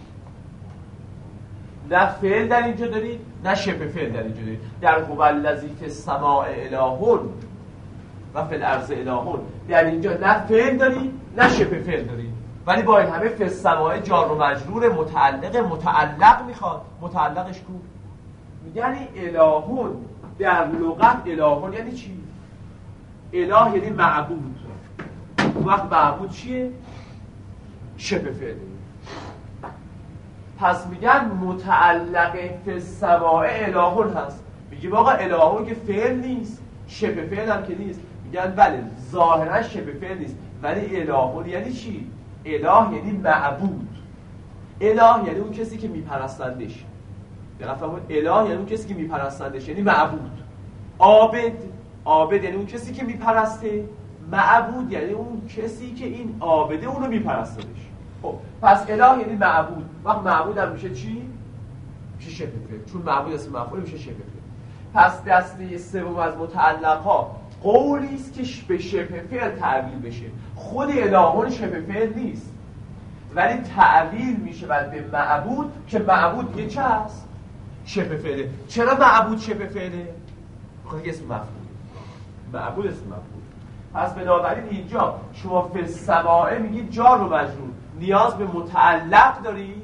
نه فعل در اینجا دارید نه شبه فعل در اینجا دارید. در هو الذی فی السماء اله و فی الارض اله در اینجا نه فعل دارید نه شبه فعل دارید، ولی با این همه فی السماء جار و مجرور متعلق متعلق میخواد. متعلقش کو؟ یعنی الهون در لغت الهون یعنی چی؟ اله یعنی معبود. وقت معبود چیه؟ شبه فعل. پس میگن متعلق فی السماء الهون هست. میگیم آقا الهون که فعل نیست، شبه فعل هم که نیست. میگن بله ظاهرا شبه فعل نیست ولی الهون یعنی چی؟ اله یعنی معبود. اله یعنی اون کسی که میپرستندش. دقیقاً اله یعنی اون کسی که میپرستندش، یعنی معبود. عابد، عابد یعنی اون کسی که میپرسته. معبود یعنی اون کسی که این عابده اونو میپرستش. خب پس اله یعنی معبود. وقت معبود هم میشه چی؟ میشه شبه فعل، چون معبود اسم مفعول میشه شبه فعل. پس دسته سوم از متعلق‌ها قولی است که به شبه فعل تعبیر بشه. خود الهون شبه فعل نیست، ولی تعبیر میشه بعد به معبود که معبود دیگه چه هست؟ شبه فعله. چرا معبود شبه فعله؟ خود اسم مفعول. معبود اسم مفعول. پس بنابراین اینجا شما فی السماع میگید جار و مجرور، نیاز به متعلق دارید؟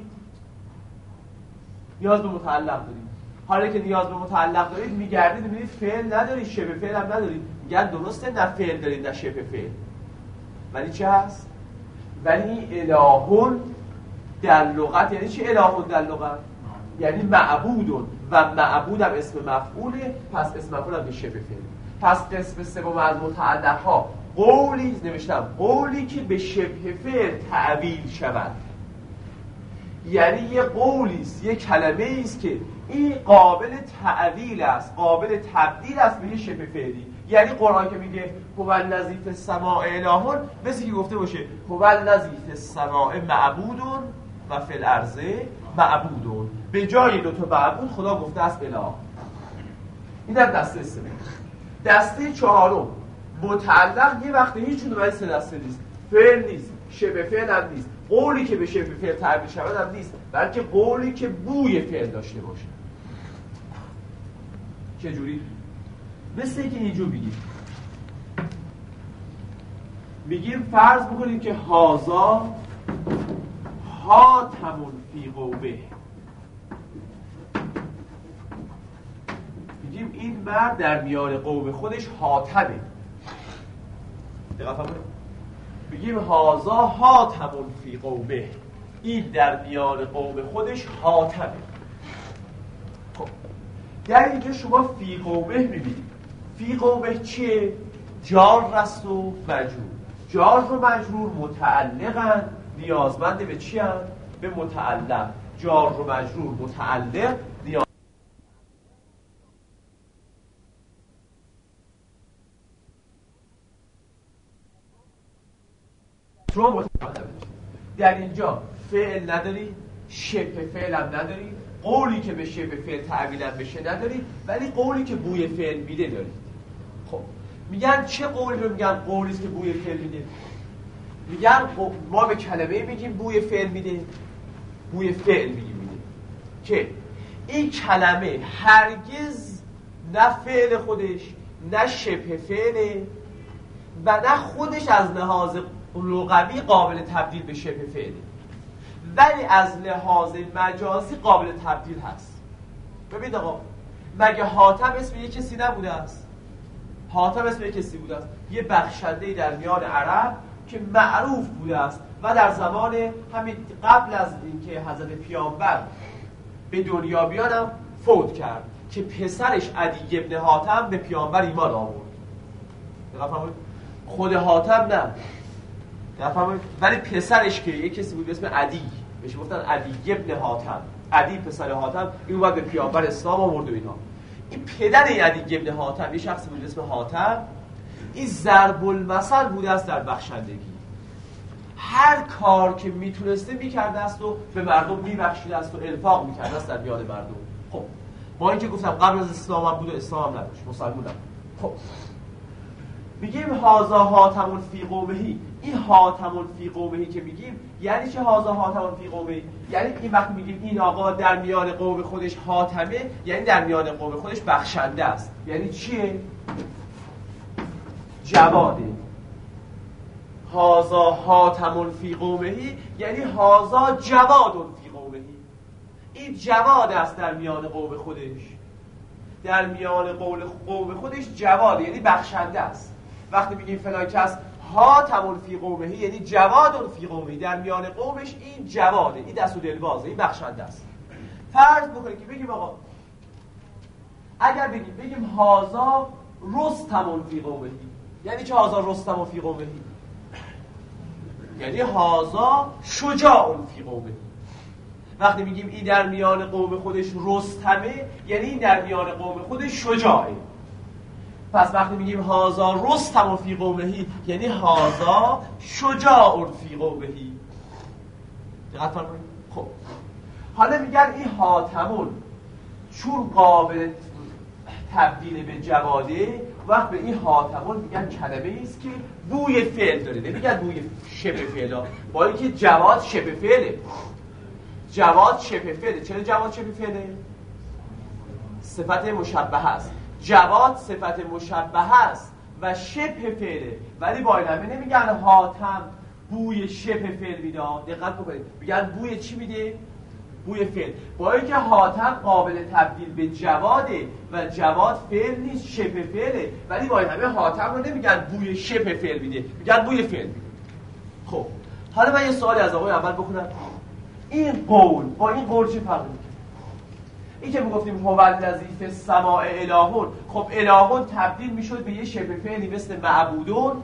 نیاز به متعلق دارید. حالا که نیاز به متعلق دارید میگردید میبینید فعل ندارید، شبه فعل هم ندارید. میگن درسته نه فعل دارید نه شبه فعل، ولی چه هست؟ ولی الهون در لغت یعنی چی؟ الهون در لغت یعنی معبودون و معبود هم اسم مفعوله، پس اسم مفعول هم به شبه فعل. پس قسم سوم از متعلق‌ها قولی نوشتم، قولی که به شبه فعل تعبیر شود. یعنی یه قولی است، یه کلمه است که این قابل تعبیر است، قابل تبدیل است به یه شبه فعلی. یعنی قرآن که میگه هو الذی فی السماء الهون، مثل که گفته باشه هو الذی فی السماء معبودون و فی الارض معبودون. به جای دو تا معبود خدا گفته است اله. این در دسته سوم. دسته چهارم متعلق یه وقت هیچ کدوم از سه دسته نیست. فعل نیست، شبه فعل هم نیست، قولی که به شبه فعل تعبیر شود هم نیست، بلکه قولی که بوی فعل داشته باشه. چجوری؟ مثل اینکه اینجور بگیم میگیم فرض بکنیم که هازا حاتمون فی قومه. میگیم این مرد در میان قوم خودش حاتمه. دقیقا فهمونه؟ میگیم هازا حاتمون فی قومه، این در میان قوم خودش حاتمه. خب در اینجا شما فی قومه میبینید. فی قومه چیه؟ جار رست و مجرور. جار و مجرور متعلقن، نیازمند به چی هن؟ به متعلق. جار و مجرور متعلق، نیاز در اینجا فعل نداری، شبه فعل هم نداری، قولی که به شبه فعل تعبیر بشه نداری، ولی قولی که بوی فعل میده داری. خب میگن چه قولی رو میگن قولی است که بوی فعل میده؟ میگن ما به کلمه میگیم بوی فعل میده، بوی فعل میگیم میده که این کلمه هرگز نه فعل خودش نه شبه فعله و نه خودش از لحاظ لغوی قابل تبدیل به شبه فعله، ولی از لحاظ مجازی قابل تبدیل هست. ببینید آقا، مگه حاتم اسم یک کسی نبوده است؟ حاتم اسم یک کسی بوده است، یه بخشنده‌ای در میان عرب که معروف بوده است و در زمان همین قبل از اینکه حضرت پیامبر به دنیا بیانم فوت کرد که پسرش عدی ابن حاتم به پیامبر ایمان آورد. خود حاتم نه، نفهمید؟ ولی پسرش که یک کسی بود به اسم عدی، بهش گفتن عدی ابن حاتم. عدی پسر حاتم، این اومد به پیامبر اسلام آورد و اینا. این پدر عدی ابن حاتم یه شخصی بود به اسم حاتم. این ضرب المثل بوده است در بخشندگی. هر کار که میتونسته میکرده است و به مردم میبخشیده است و انفاق میکرده است در میان مردم. خب با اینکه گفتم قبل از اسلام هم بود و اسلام هم نداشت، مسلمان هم. خب میگیم هازا حاتمون فی قومهی. این حاتمون فی قومهی که میگیم یعنی چه؟ هازا حاتمون فی قومهی یعنی این وقت میگیم این آقا در میان قوم خودش حاتمه، یعنی در میان قوم خودش بخشنده است. یعنی چیه؟ جواده. هازا حاتمون فی قومهی یعنی هازا جوادون فی قومهی، این جواد است در میان قوم خودش. در میان قوم خودش جواده یعنی بخشنده است. وقتی میگیم فلان کس حاتمون فی قومهی یعنی جوادون فی قومهی، در میان قومش این جواده، این دست و دلبازه، این بخشنده است. فرض بکنید که بگیم آقا، اگر بگیم بگیم هازا رستمون فی قومهی، یعنی چه هازا رستمون فی قومهی؟ یعنی هازا شجاع فی قومه. وقتی میگیم این در میان قوم خودش رستمه، یعنی این در میان قوم خودش شجاعه. پس وقتی میگیم هازا رستم فی قومهی، یعنی هازا شجاع فی قومهی. دقت فرمایید. خب حالا میگن این حاتمون چون قابل تبدیل به جواده، وقت به این حاتمون میگن کلمه ایست که بوی فعل داره، نمیگن بوی شبه فعل ها، با اینکه جواد شبه فعله. جواد شبه فعله. چرا جواد شبه فعله؟ صفت مشبه است. جواد صفت مشبه است و شبه فعله، ولی با این همه نمیگن حاتم بوی شبه فعل میده. دقت بکنید، میگن بوی چی میده؟ بوی فعل. با اینکه حاتم قابل تبدیل به جواده و جواد فعل نیست، شبه فعله، ولی با این همه حاتم رو نمیگن بوی شبه فعل میده، میگن بوی فعل میده. خب حالا من یه سوالی از آقای اول بکنم، این قول با این قول چه فرقی میکنه؟ این که میگفتیم هو الذی فی السماء الهون، خب الهون تبدیل میشد به یه شبه فعلی مثل معبودون.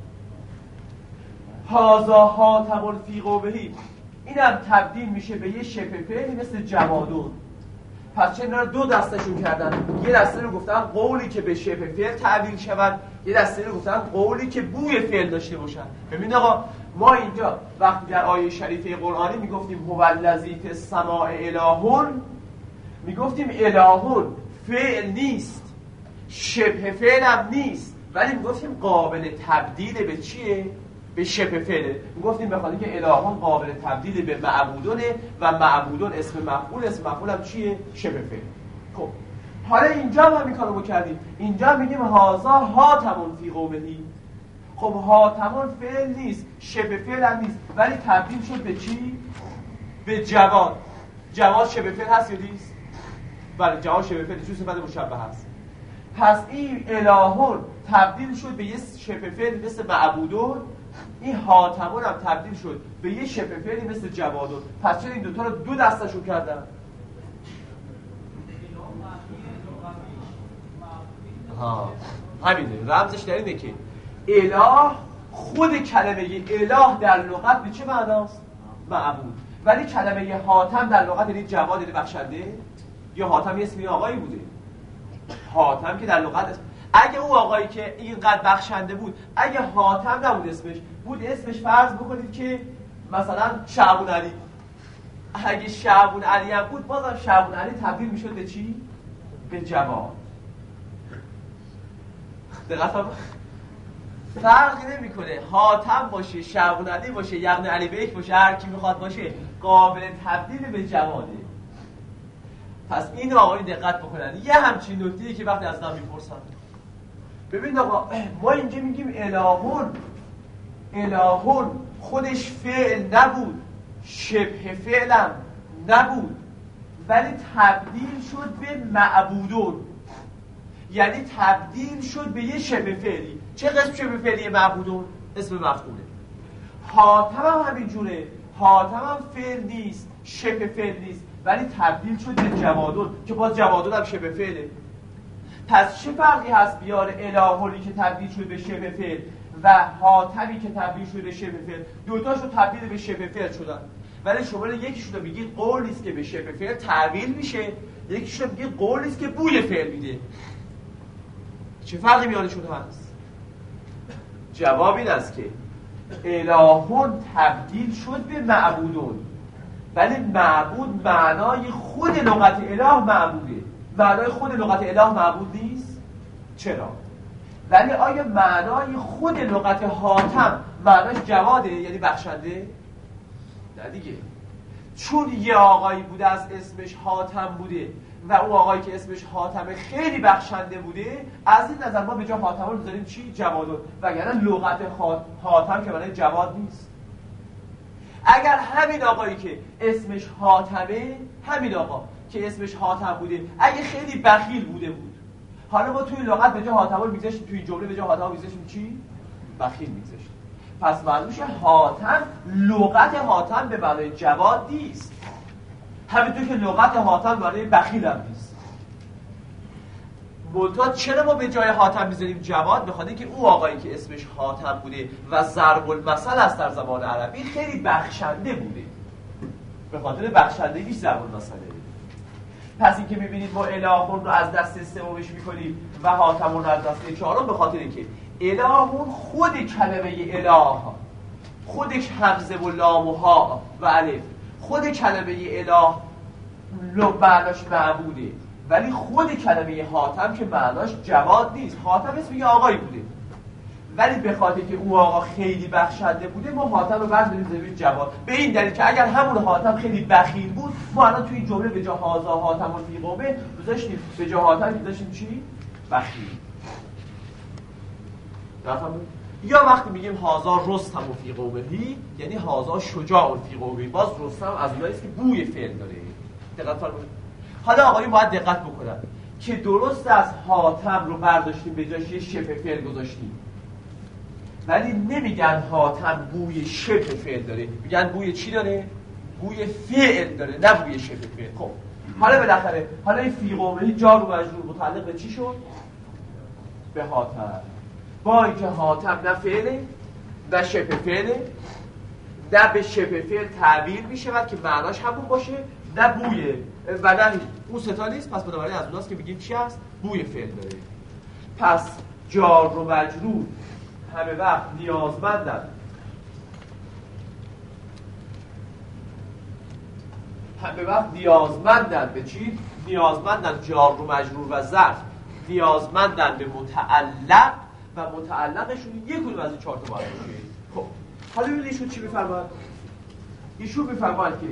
هازا حاتم فی قومهی، اینم تبدیل میشه به یه شبه فعلی مثل جوادون. پس چه اینا رو دو دستشون کردن، یه دسته رو گفتن قولی که به شبه فعل تعبیر شود، یه دسته رو گفتن قولی که بوی فعل داشته باشن. ببینید آقا، ما اینجا وقتی در آیه شریفه قرآنی میگفتیم هو الذی فی السماء الهون، میگفتیم الهون فعل نیست، شبه فعل هم نیست، ولی میگفتیم قابل تبدیل به چیه؟ به شبه فعله. میگفتیم بخاطر که الهون قابل تبدیل به معبودونه و معبودون اسم مفعول، اسم مفعول هم چیه؟ شبه فعل. خب حالا اینجا هم همین کارو کردیم، اینجا میگیم هازا حاتمون فی قومهی. خب حاتمون فعل نیست، شبه فعل هم نیست، ولی تبدیل شد به چی؟ به جواد. جواد شبه فعل هست یا نیست؟ بله، جواد شبه فعل، چون صفت مشبه هست. پس این الهون تبدیل شد به یه شبه فعل مثل معبودون، این حاتمون هم تبدیل شد به یه شبه فعلی مثل جوادون. پس چرا این دوتا رو دو دستشون کردن؟ ها همینه، رمزش در اینه که اله، خود کلمه اله در لغت به چه معناست؟ معبود. ولی کلمه حاتم در لغت یعنی جواد، یعنی بخشنده، یا حاتم یه اسمی آقایی بوده. حاتم که در لغت اسم، اگه اون آقایی که اینقدر بخشنده بود، اگه حاتم نبود اسمش، بود اسمش فرض بکنید که مثلا شعبون علی، اگه شعبون علی هم بود، بازم شعبون علی تبدیل میشد به چی؟ به جواد. دقیقا فرقی نمیکنه حاتم باشه، شعبون علی باشه، یغن علی بیک باشه، هر کی میخواد باشه، قابل تبدیل به جواده. پس این آقایی دقت بکنن، یه همچین نکته‌ای که وقتی از من میپرسن، ببین آقا، ما اینجا میگیم الهون، الهون خودش فعل نبود، شبه فعلم نبود، ولی تبدیل شد به معبودون، یعنی تبدیل شد به یه شبه فعلی. چه قسم شبه فعلی معبودون؟ اسم مفعوله. حاتم هم همینجوره، حاتم هم فعل نیست، شبه فعل نیست، ولی تبدیل شد به جوادون، که باز جوادون هم شبه فعله. پس چه فرقی هست بیار الهونی که تبدیل شد به شبه فعل و حاتمی که تبدیل شد به شبه فعل؟ دوتاشو تبدیل به شبه فعل شدن، ولی شما یکیشون رو میگید قولی است که به شبه فعل تعبیل میشه، یکیشون رو میگید قولی است که بوی فعل میده. چه فرقی میانشون هست؟ جواب این است که الهون تبدیل شد به معبودون، ولی معبود معنای خود لغت اله معبوده. معنای خود لغت اله معبود نیست؟ چرا؟ ولی آیا معنای خود لغت حاتم معناش جواده، یعنی بخشنده؟ نه دیگه، چون یه آقایی بوده از اسمش حاتم بوده و اون آقایی که اسمش حاتم خیلی بخشنده بوده، از این نظر ما به جا حاتم رو بذاریم چی؟ جوادون. وگرنه لغت حاتم که معنای جواد نیست. اگر همین آقایی که اسمش حاتمه، همین آقا که اسمش حاتم بوده، اگه خیلی بخیل بوده بود، حالا ما توی لغت به جا حاتم رو میگذاشتیم، توی جمله به جا حاتم رو میگذاشتیم چی؟ بخیل میگذاشتیم. پس معلوم میشه حاتم، لغت حاتم به معنای جواد نیست، همینطور که لغت حاتم به معنای بخیل هم نیست. منتها چرا ما به جای حاتم میذاریم جواد؟ به خاطر اینکه او آقایی که اسمش حاتم بوده و ضرب المثل است در زبان عربی خیلی بخشنده بوده، به خاطر بخشندگیش ضرب المثله. پس این که میبینید ما الهون رو از دست سومش میکنیم و حاتمون رو از دست چهارم، به خاطر اینکه الهون خود کلمه اله، خودش همزه و لام و ها و الف، خود کلمه اله معناش معبوده، ولی خود کلمه حاتم که معناش جواد نیست. حاتم اسم یه آقایی بوده، ولی به خاطر که اون آقا خیلی بخشنده بوده ما حاتم رو برداریم زمین جواد. به این دلیل که اگر همون حاتم خیلی بخیل بود ما الان توی این جمله به جا هازا حاتم و فی قومه گذاشتیم، به جا حاتم گذاشتیم چی؟ بخیل. یا وقتی میگیم هازا رستم و فی قومهی یعنی هازا شجاع و فی قومهی، باز رستم از اونایی است که بوی فعل داره. دقت فرمایید. حالا آقایون باید دقت بکنن که درست از حاتم رو برداشتیم به جاش یه شبه فعل گذاشتیم، ولی نمیگن حاتم بوی شبه فعل داره، میگن بوی چی داره؟ بوی فعل داره، نه بوی شبه فعل. خب حالا بالاخره حالا این فی قومهی جار و مجرور متعلق به چی شد؟ به حاتم. با اینکه حاتم نه فعله نه شبه فعله، نه به شبه فعل تعبیر میشه که معناش همون باشه، نه بویه و نه اون ستا نیست، پس بنابراین از اوناست که میگیم چی هست؟ بوی فعل داره. پس جار و مجرور همه وقت نیازمندن همه وقت نیازمندن به چی؟ نیازمندن جار و مجرور و ظرف نیازمندن به متعلق و متعلقشون یک کدوم از این چهار تا باید باشه. خب حالا ببینید ایشون چی میفرماید؟ ایشون میفرماید که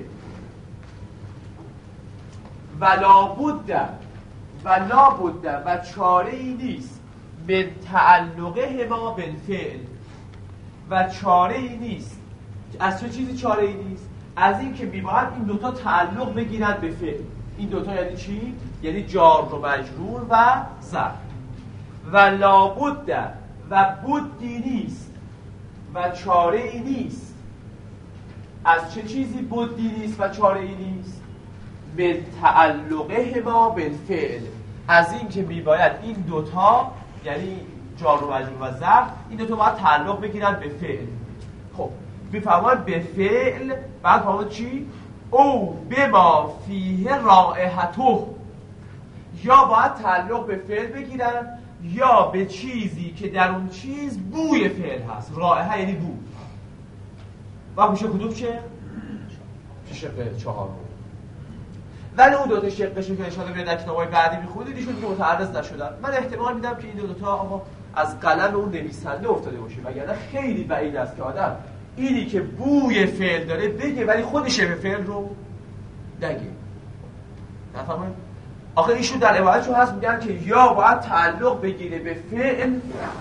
ولا بد ولا بد و چاره ای نیست من تعلقه ما بالفعل، و چاره ای نیست. از چه چیزی چاره ای نیست؟ از این که میباید این دوتا تعلق بگیرن به فعل. این دوتا یعنی چی؟ یعنی جار و مجرور و ظرف. و لابد و بدی نیست و چاره ای نیست. از چه چیزی بدی نیست و چاره ای نیست؟ من تعلقه ما بالفعل، از این که میباید این دوتا یعنی جار و مجرور و ظرف این دوتا باید تعلق بگیرن به فعل. خب میفرماید به فعل، بعد فرماید چی؟ او بما فیه رائحته، یا باید تعلق به فعل بگیرن یا به چیزی که در اون چیز بوی فعل هست. رائحه یعنی بو. و میشه کدوم چه؟ شق چهار. ولی اون دوتا شقشون که انشاءالله بیاد در کتابای بعدی میخونید ایشون دیگه متعرض نشدن. من احتمال میدم که این دو تا اما از قلم اون نویسنده افتاده باشه، وگرنه خیلی بعید است که آدم اینی که بوی فعل داره بگه ولی خودش به فعل رو نگه. نفهمید؟ آخه ایشون در عبارتشون هست میگن که یا باید تعلق بگیره به فعل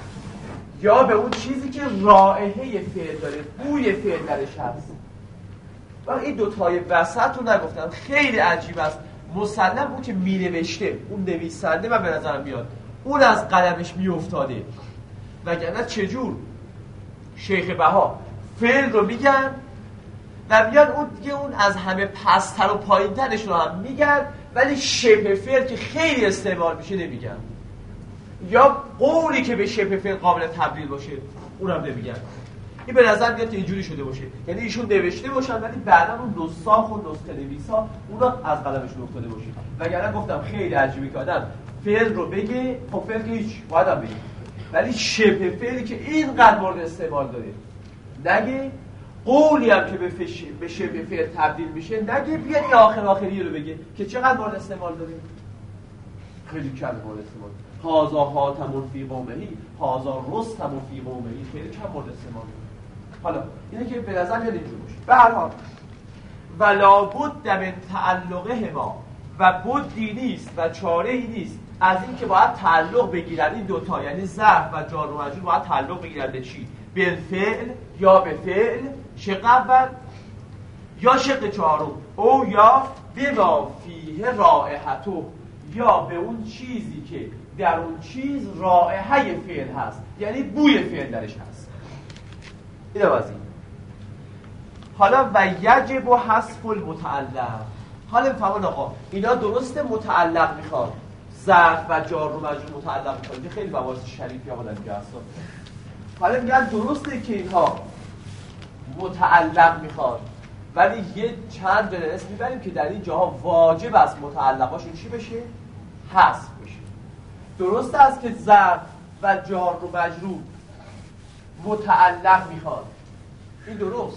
یا به اون چیزی که رائحه فعل داره، بوی فعل درش هست. و این دوتای وسط رو نگفتم. خیلی عجیب است. مسلم بود که می نوشته اون نویسنده من به نظرم بیاد اون از قلمش می افتاده، وگرنه چجور شیخ بها فعل رو میگن و میان اون دیگه اون از همه پستر و پایین ترش رو هم میگن، ولی شبه فعل که خیلی استعمال میشه نمیگن، یا قولی که به شبه فعل قابل تبدیل باشه اونم نمیگن. این به نظر میاد که اینجوری شده باشه، یعنی ایشون نوشته باشن ولی بعدا اون نساخ و نسخه نویسا اونا از قلمشون افتاده باشه. وگرنه گفتم خیلی عجیبه که آدم فعل رو بگه، خب فعل که هیچ باید هم بگه، ولی شبه فعلی که اینقدر مورد استعمال داره نگه، قولی هم که به, فش... به شبه فعل تبدیل میشه نگه، بیاد این آخر آخری رو بگه که چقدر مورد استعمال داره. خیلی کم مورد استعمال. هازا حاتم فی قومهی، هازا رستم فی قومهی، خیلی کم مورد استعمال داره. حالا اینه که به نظر میاد اینجور باشه. به هر حال ولا بد من تعلقه ما، و بدی نیست و چاره ای نیست از این که باید تعلق بگیرن این دوتا، یعنی ظرف و جار و مجرور باید تعلق بگیرن به چی؟ به فعل یا به فعل، شق اول یا شق چهارم، او یا بما فیه رائحته، یا به اون چیزی که در اون چیز رائحه فعل هست، یعنی بوی فعل درش هست. این از این. حالا و یجب حذف المتعلق. حالا فهمون آقا اینا درسته متعلق میخواد، ظرف و جار و مجرور متعلق می‌کنید. خیلی مباحث شریفی آقا در اینجا هست. حالا میگن درسته که اینها متعلق میخواد، ولی یه چند دونه اسم میبریم که در این جاها واجب است متعلقاشون چی بشه؟ حذف بشه. درست است که ظرف و جار و مجرور متعلق میخواد، این درست،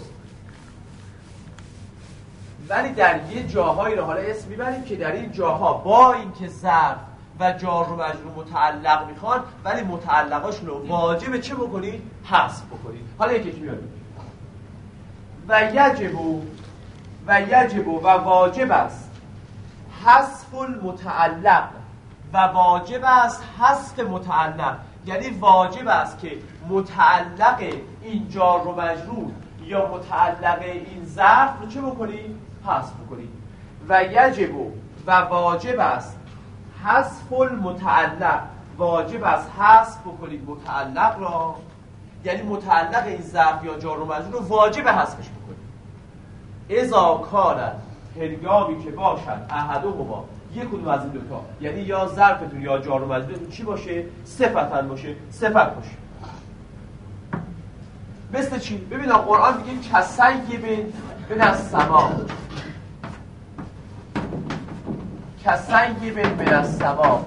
ولی در یه جاهایی رو حالا اسم میبریم که در این جاها با اینکه ظرف و جار و مجرور متعلق میخوان، ولی متعلقاشون رو واجب چه بکنید؟ حذف بکنید. حالا یکی میاریم و یجب و یجب و واجب است حذف المتعلق، و واجب است حذف متعلق، یعنی واجب است که متعلق این جار و مجرور یا متعلق این ظرف رو چه بکنید؟ حذف بکنید. و یجب و واجب است حذف المتعلق، واجب است حذف بکنید متعلق را، یعنی متعلق این ظرف یا جار و مجرور رو واجب حذفش بکنید. اذا کان، هنگامی که باشد احدهما، یک کدوم از این دوتا، یعنی یا ظرفتون یا جار و مجرورتون چی باشه؟ صفتاً باشه، صفت باشه. مثل چی؟ ببین قرآن میگه کسیب من السما، کسیب من السما،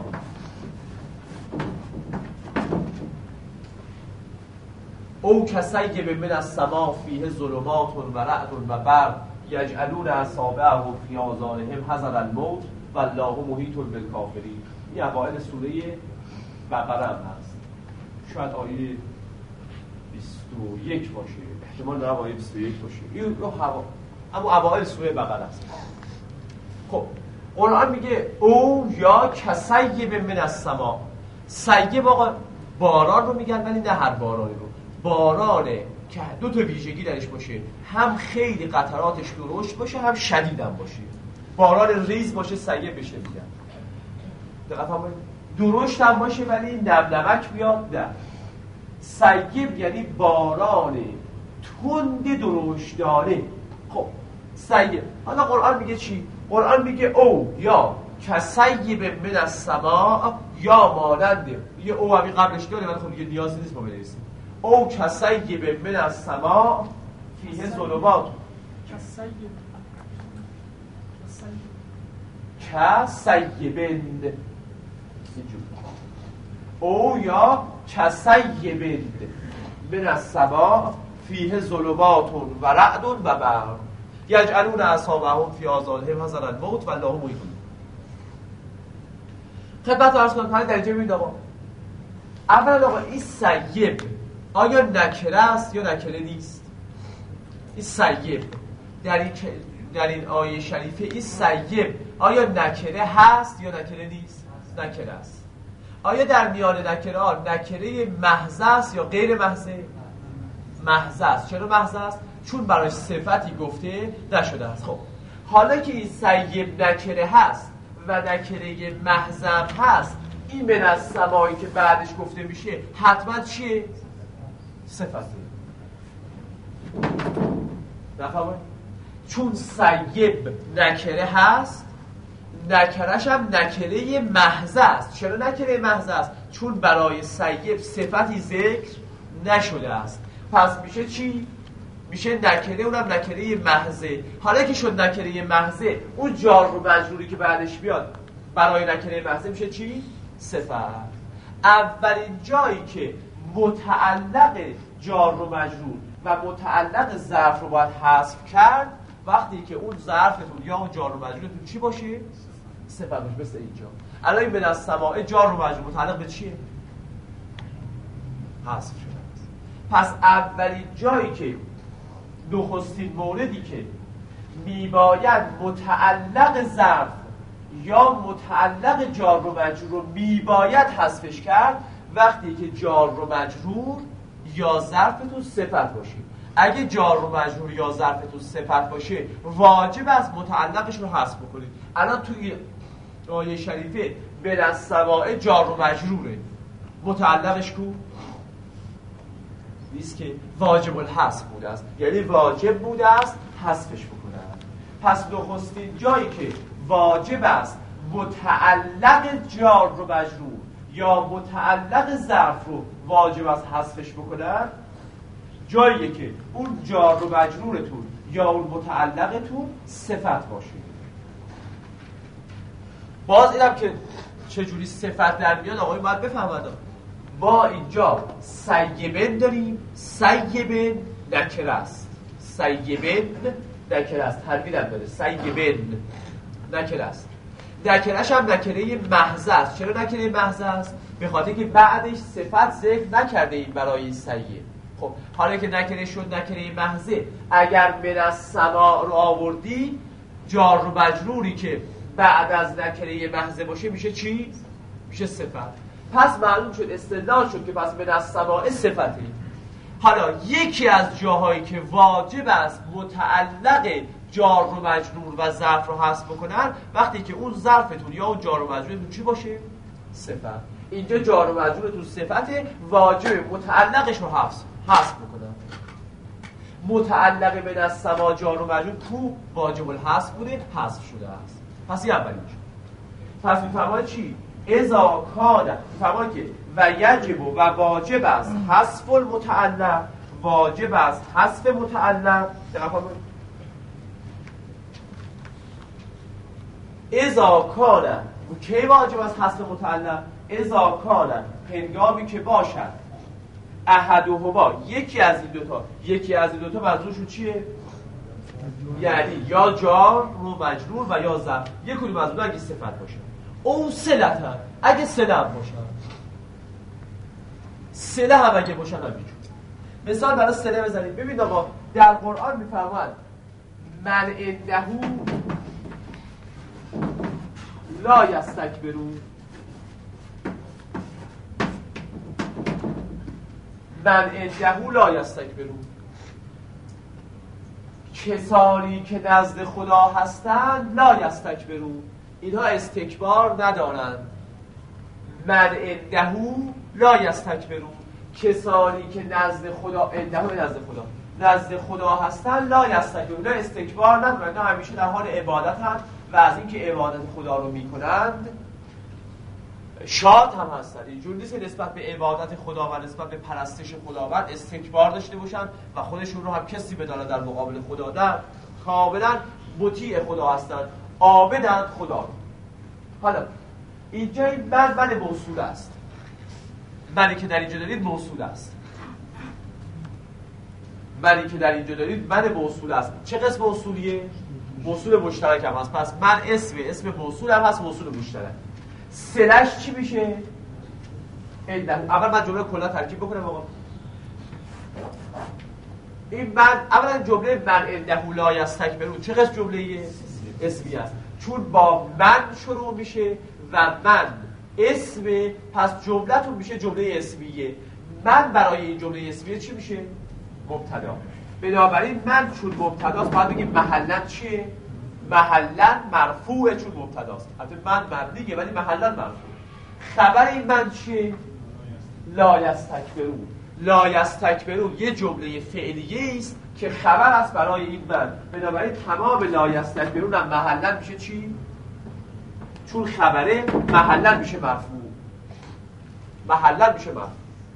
او کسیب من السما فیه ظلمات و رعد و برق یجعلون اصابعهم فی آذانهم حذر الموت والله محیط بالکافرین. این اوایل سوره بقره هم هست، شاید آیه بیست و یک باشه، احتمال داره آیه بیست و یک باشه، این هوا اما اوایل سوره بقره است. خب قرآن میگه او یا کسیب من السما، سیب آقا باران رو میگن، ولی نه هر بارانی رو، بارانه که دو تا ویژگی درش باشه، هم خیلی قطراتش درشت باشه، هم شدید هم باشه. باران ریز باشه سیب بشه میگن. دقت کنید، درشت هم باشه ولی نمنمک بیاد نه. سیب یعنی باران تند درشتانه. خب سیب، حالا قرآن میگه چی؟ قرآن میگه او یا کسیب من السما، یا مانند یه او همی قبلش داره، ولی خب دیگه نیازی نیست ما بنویسیم. او کسیب من السما فیه ظلمات، کسیب کسیبند، او یا کسیبند من السما فیه ظلمات و رعد و برق یجعلون اصابعهم فی آذانهم حذر الموت والله محیط. خدمت عرض کنم در اینجا ببینید آقا، اولا آقا این سیب آیا نکره است یا نکره نیست؟ این سیب در این در این آیه شریفه، این سیب آیا نکره هست یا نکره نیست؟ نکره است. آیا در میان نکره ها نکره محض است یا غیر محض؟ محض است. چرا محض است؟ چون برای صفتی گفته نشده است. خب حالا که این سیب نکره هست و نکره محض هست، این من السمایی که بعدش گفته میشه حتما چیه؟ صفته. نفهمید؟ چون سیب نکره هست، نکرهش هم نکره محض است. چرا نکره محض است؟ چون برای سیب صفتی ذکر نشده است. پس میشه چی؟ میشه نکره، اونم نکره محضه. حالا که شد نکره محضه، اون جار و مجروری که بعدش بیاد برای نکره محضه میشه چی؟ صفت. اولین جایی که متعلق جار و مجرور و متعلق ظرف رو باید حذف کرد وقتی که اون ظرفتون یا اون جار و مجرورتون چی باشه؟ صفت باشه. مثل اینجا الان این من السماء جار و مجرور متعلق به چیه؟ حذف شده است. پس اولین جایی که نخستین موردی که میباید متعلق ظرف یا متعلق جار و مجرور رو میباید حذفش کرد وقتی که جار و مجرور یا ظرفتون صفت باشه. اگه جار و مجرور یا ظرفتون صفت باشه واجب است متعلقش رو حذف بکنید. الان توی آیه شریفه من السماء جار و مجروره، متعلقش کو؟ نیست که واجب الحذف بوده است، یعنی واجب بوده است حذفش بکنن. پس نخستین جایی که واجب است متعلق جار و مجرور یا متعلق ظرف رو واجب از حذفش بکنن، جاییه که اون جار و مجرورتون یا اون متعلقتون صفت باشه. باز اینم که چجوری صفت در میاد آقای باید بفهمد. ما اینجا سیبن داریم، سیبن نکره است، سیبن نکره است، تنوین هم داره، سیبن نکره است. نکرهش هم نکره محض است. چرا نکره محض است؟ به خاطر که بعدش صفت ذکر نکرده این برای سیب. خب حالا که نکره شد نکره محضه، اگر من السماء رو آوردی، جار و مجروری که بعد از نکره محضه باشه میشه چی؟ میشه صفت. پس معلوم شد، استدلال شد که پس من السماء صفته. حالا یکی از جاهایی که واجب است متعلق جار و مجرور و ظرف رو حذف بکنن، وقتی که اون ظرفتون یا اون جار و مجرورتون چی باشه؟ صفت. اینجا جار و مجرورتون صفته، واجب متعلقش رو حذف حذف بکنن. متعلق من السماء جار و مجرور کو واجب الحذف بوده، حذف شده است. پس این اولیش. پس میفهمید چی؟ اذا کان، میفهمید که و یجب و واجب است حذف المتعلق، واجب است حذف متعلق. اذا کان، کی واجب است حذف متعلق؟ اذا کان، هنگامی که باشد احدهما، یکی از این دوتا، یکی از این دوتا منظورشون چیه؟ یعنی یا جار و مجرور و یا ظرف، یک کدوم از اونها اگه صفت باشه. او صلتا، اگه صله هم باشن، صله هم اگه باشن همینجور. مثال برای صله بزنیم. ببین آقا در قرآن میفرماد من عنده لا یستکبرون، من عنده لا یستکبرون، کسانی که نزد خدا هستند لا یستکبرون، اینها استکبار ندارند. من عنده لا یستکبرون، کسانی که نزد خدا، عنده نزد خدا، نزد خدا هستند لا یستکبرون، نه استکبار ندارند، نه همیشه در حال عبادت هستند و از اینکه عبادت خدا رو میکنند شاد هم هستند. اینجور نیست که نسبت به عبادت خدا و نسبت به پرستش خداوند استکبار داشته باشن و خودشون رو هم کسی بدانه در مقابل خدا. نه، کاملا مطیع خدا هستند، عابدند خدا. حالا اینجا این من من موصول است، منی که در اینجا دارید موصول است، منی که در اینجا دارید من موصول است. چه قسم موصولیه؟ موصول مشترک هم هست. پس من اسم اسم موصول هم هست، موصول مشترک. سلش چی میشه؟ اول من جمله کلا ترکیب بکنم آقا. این من اولا جمله من عنده لا یستکبرون چه قسم جمله اسمی است؟ چون با من شروع میشه و من اسم، پس جمله‌تون میشه جمله اسمیه. من برای این جمله اسمیه چی میشه؟ مبتدا. بنابراین من چون مبتداست باید بگیم محلا چیه؟ محلا مرفوعه، چون مبتداست. البته من مبنیه ولی محلا مرفوع. خبر این من چیه؟ لا یستکبرون. لا یستکبرون یه جمله فعلیه است که خبر است برای این من. بنابراین تمام لا یستکبرون هم محلا میشه چی؟ چون خبره محلا میشه مرفوع. محلا میشه مرفوع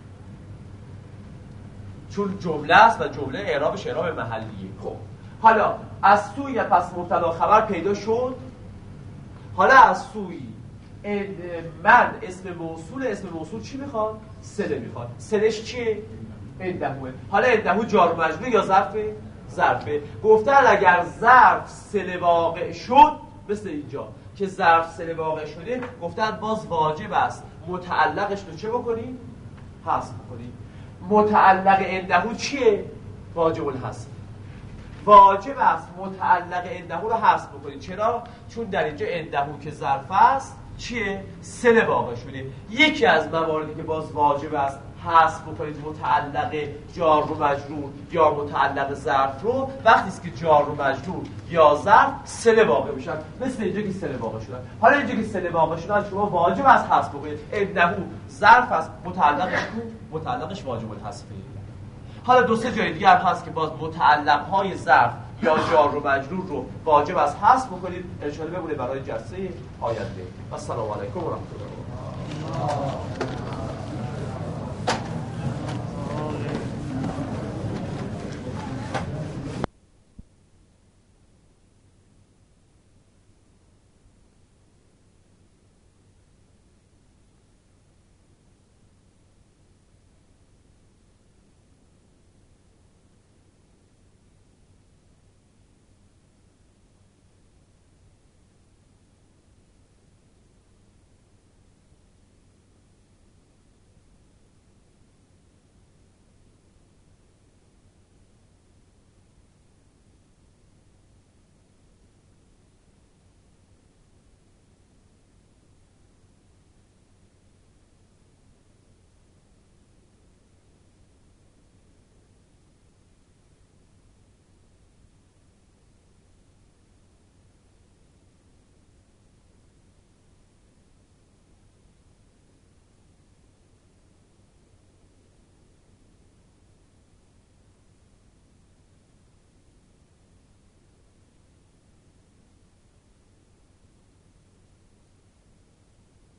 چون جمله است و جمله اعرابش اعراب محلیه. خب حالا از سوی پس مبتدا خبر پیدا شد. حالا از سوی من اسم موصول، اسم موصول چی میخواد؟ صله میخواد. صلهش چیه؟ عندهوه. حالا عندهو جار و مجرور یا ظرف؟ ظرفه. گفتن اگر ظرف صله واقع شد، مثل اینجا که ظرف صله واقع شده، گفتن باز واجب است متعلقش رو چه بکنیم؟ حذف بکنیم. متعلق عندهو چیه؟ واجب الحذف. واجب است متعلق عندهو رو حذف بکنید. چرا؟ چون در اینجا عندهو که ظرف است چیه؟ صله واقع شده. یکی از مواردی که باز واجب است حذف بکنید متعلق جار و مجرور یا متعلق ظرف رو، وقتی است که جار و مجرور یا ظرف صله واقع میشن، مثل اینجا که صله واقع شدن. حالا اینجا که صله واقع شدن شما واجب است حذف بکنید. عندهو ظرف است، متعلقش متعلقش واجب الحذفه. حالا دو سه جای دیگه هم هست که باز متعلق های ظرف یا جار و مجرور رو واجب از حذف بکنید، انشاءالله بمونه برای جلسه آینده. السلام علیکم و رحمت الله.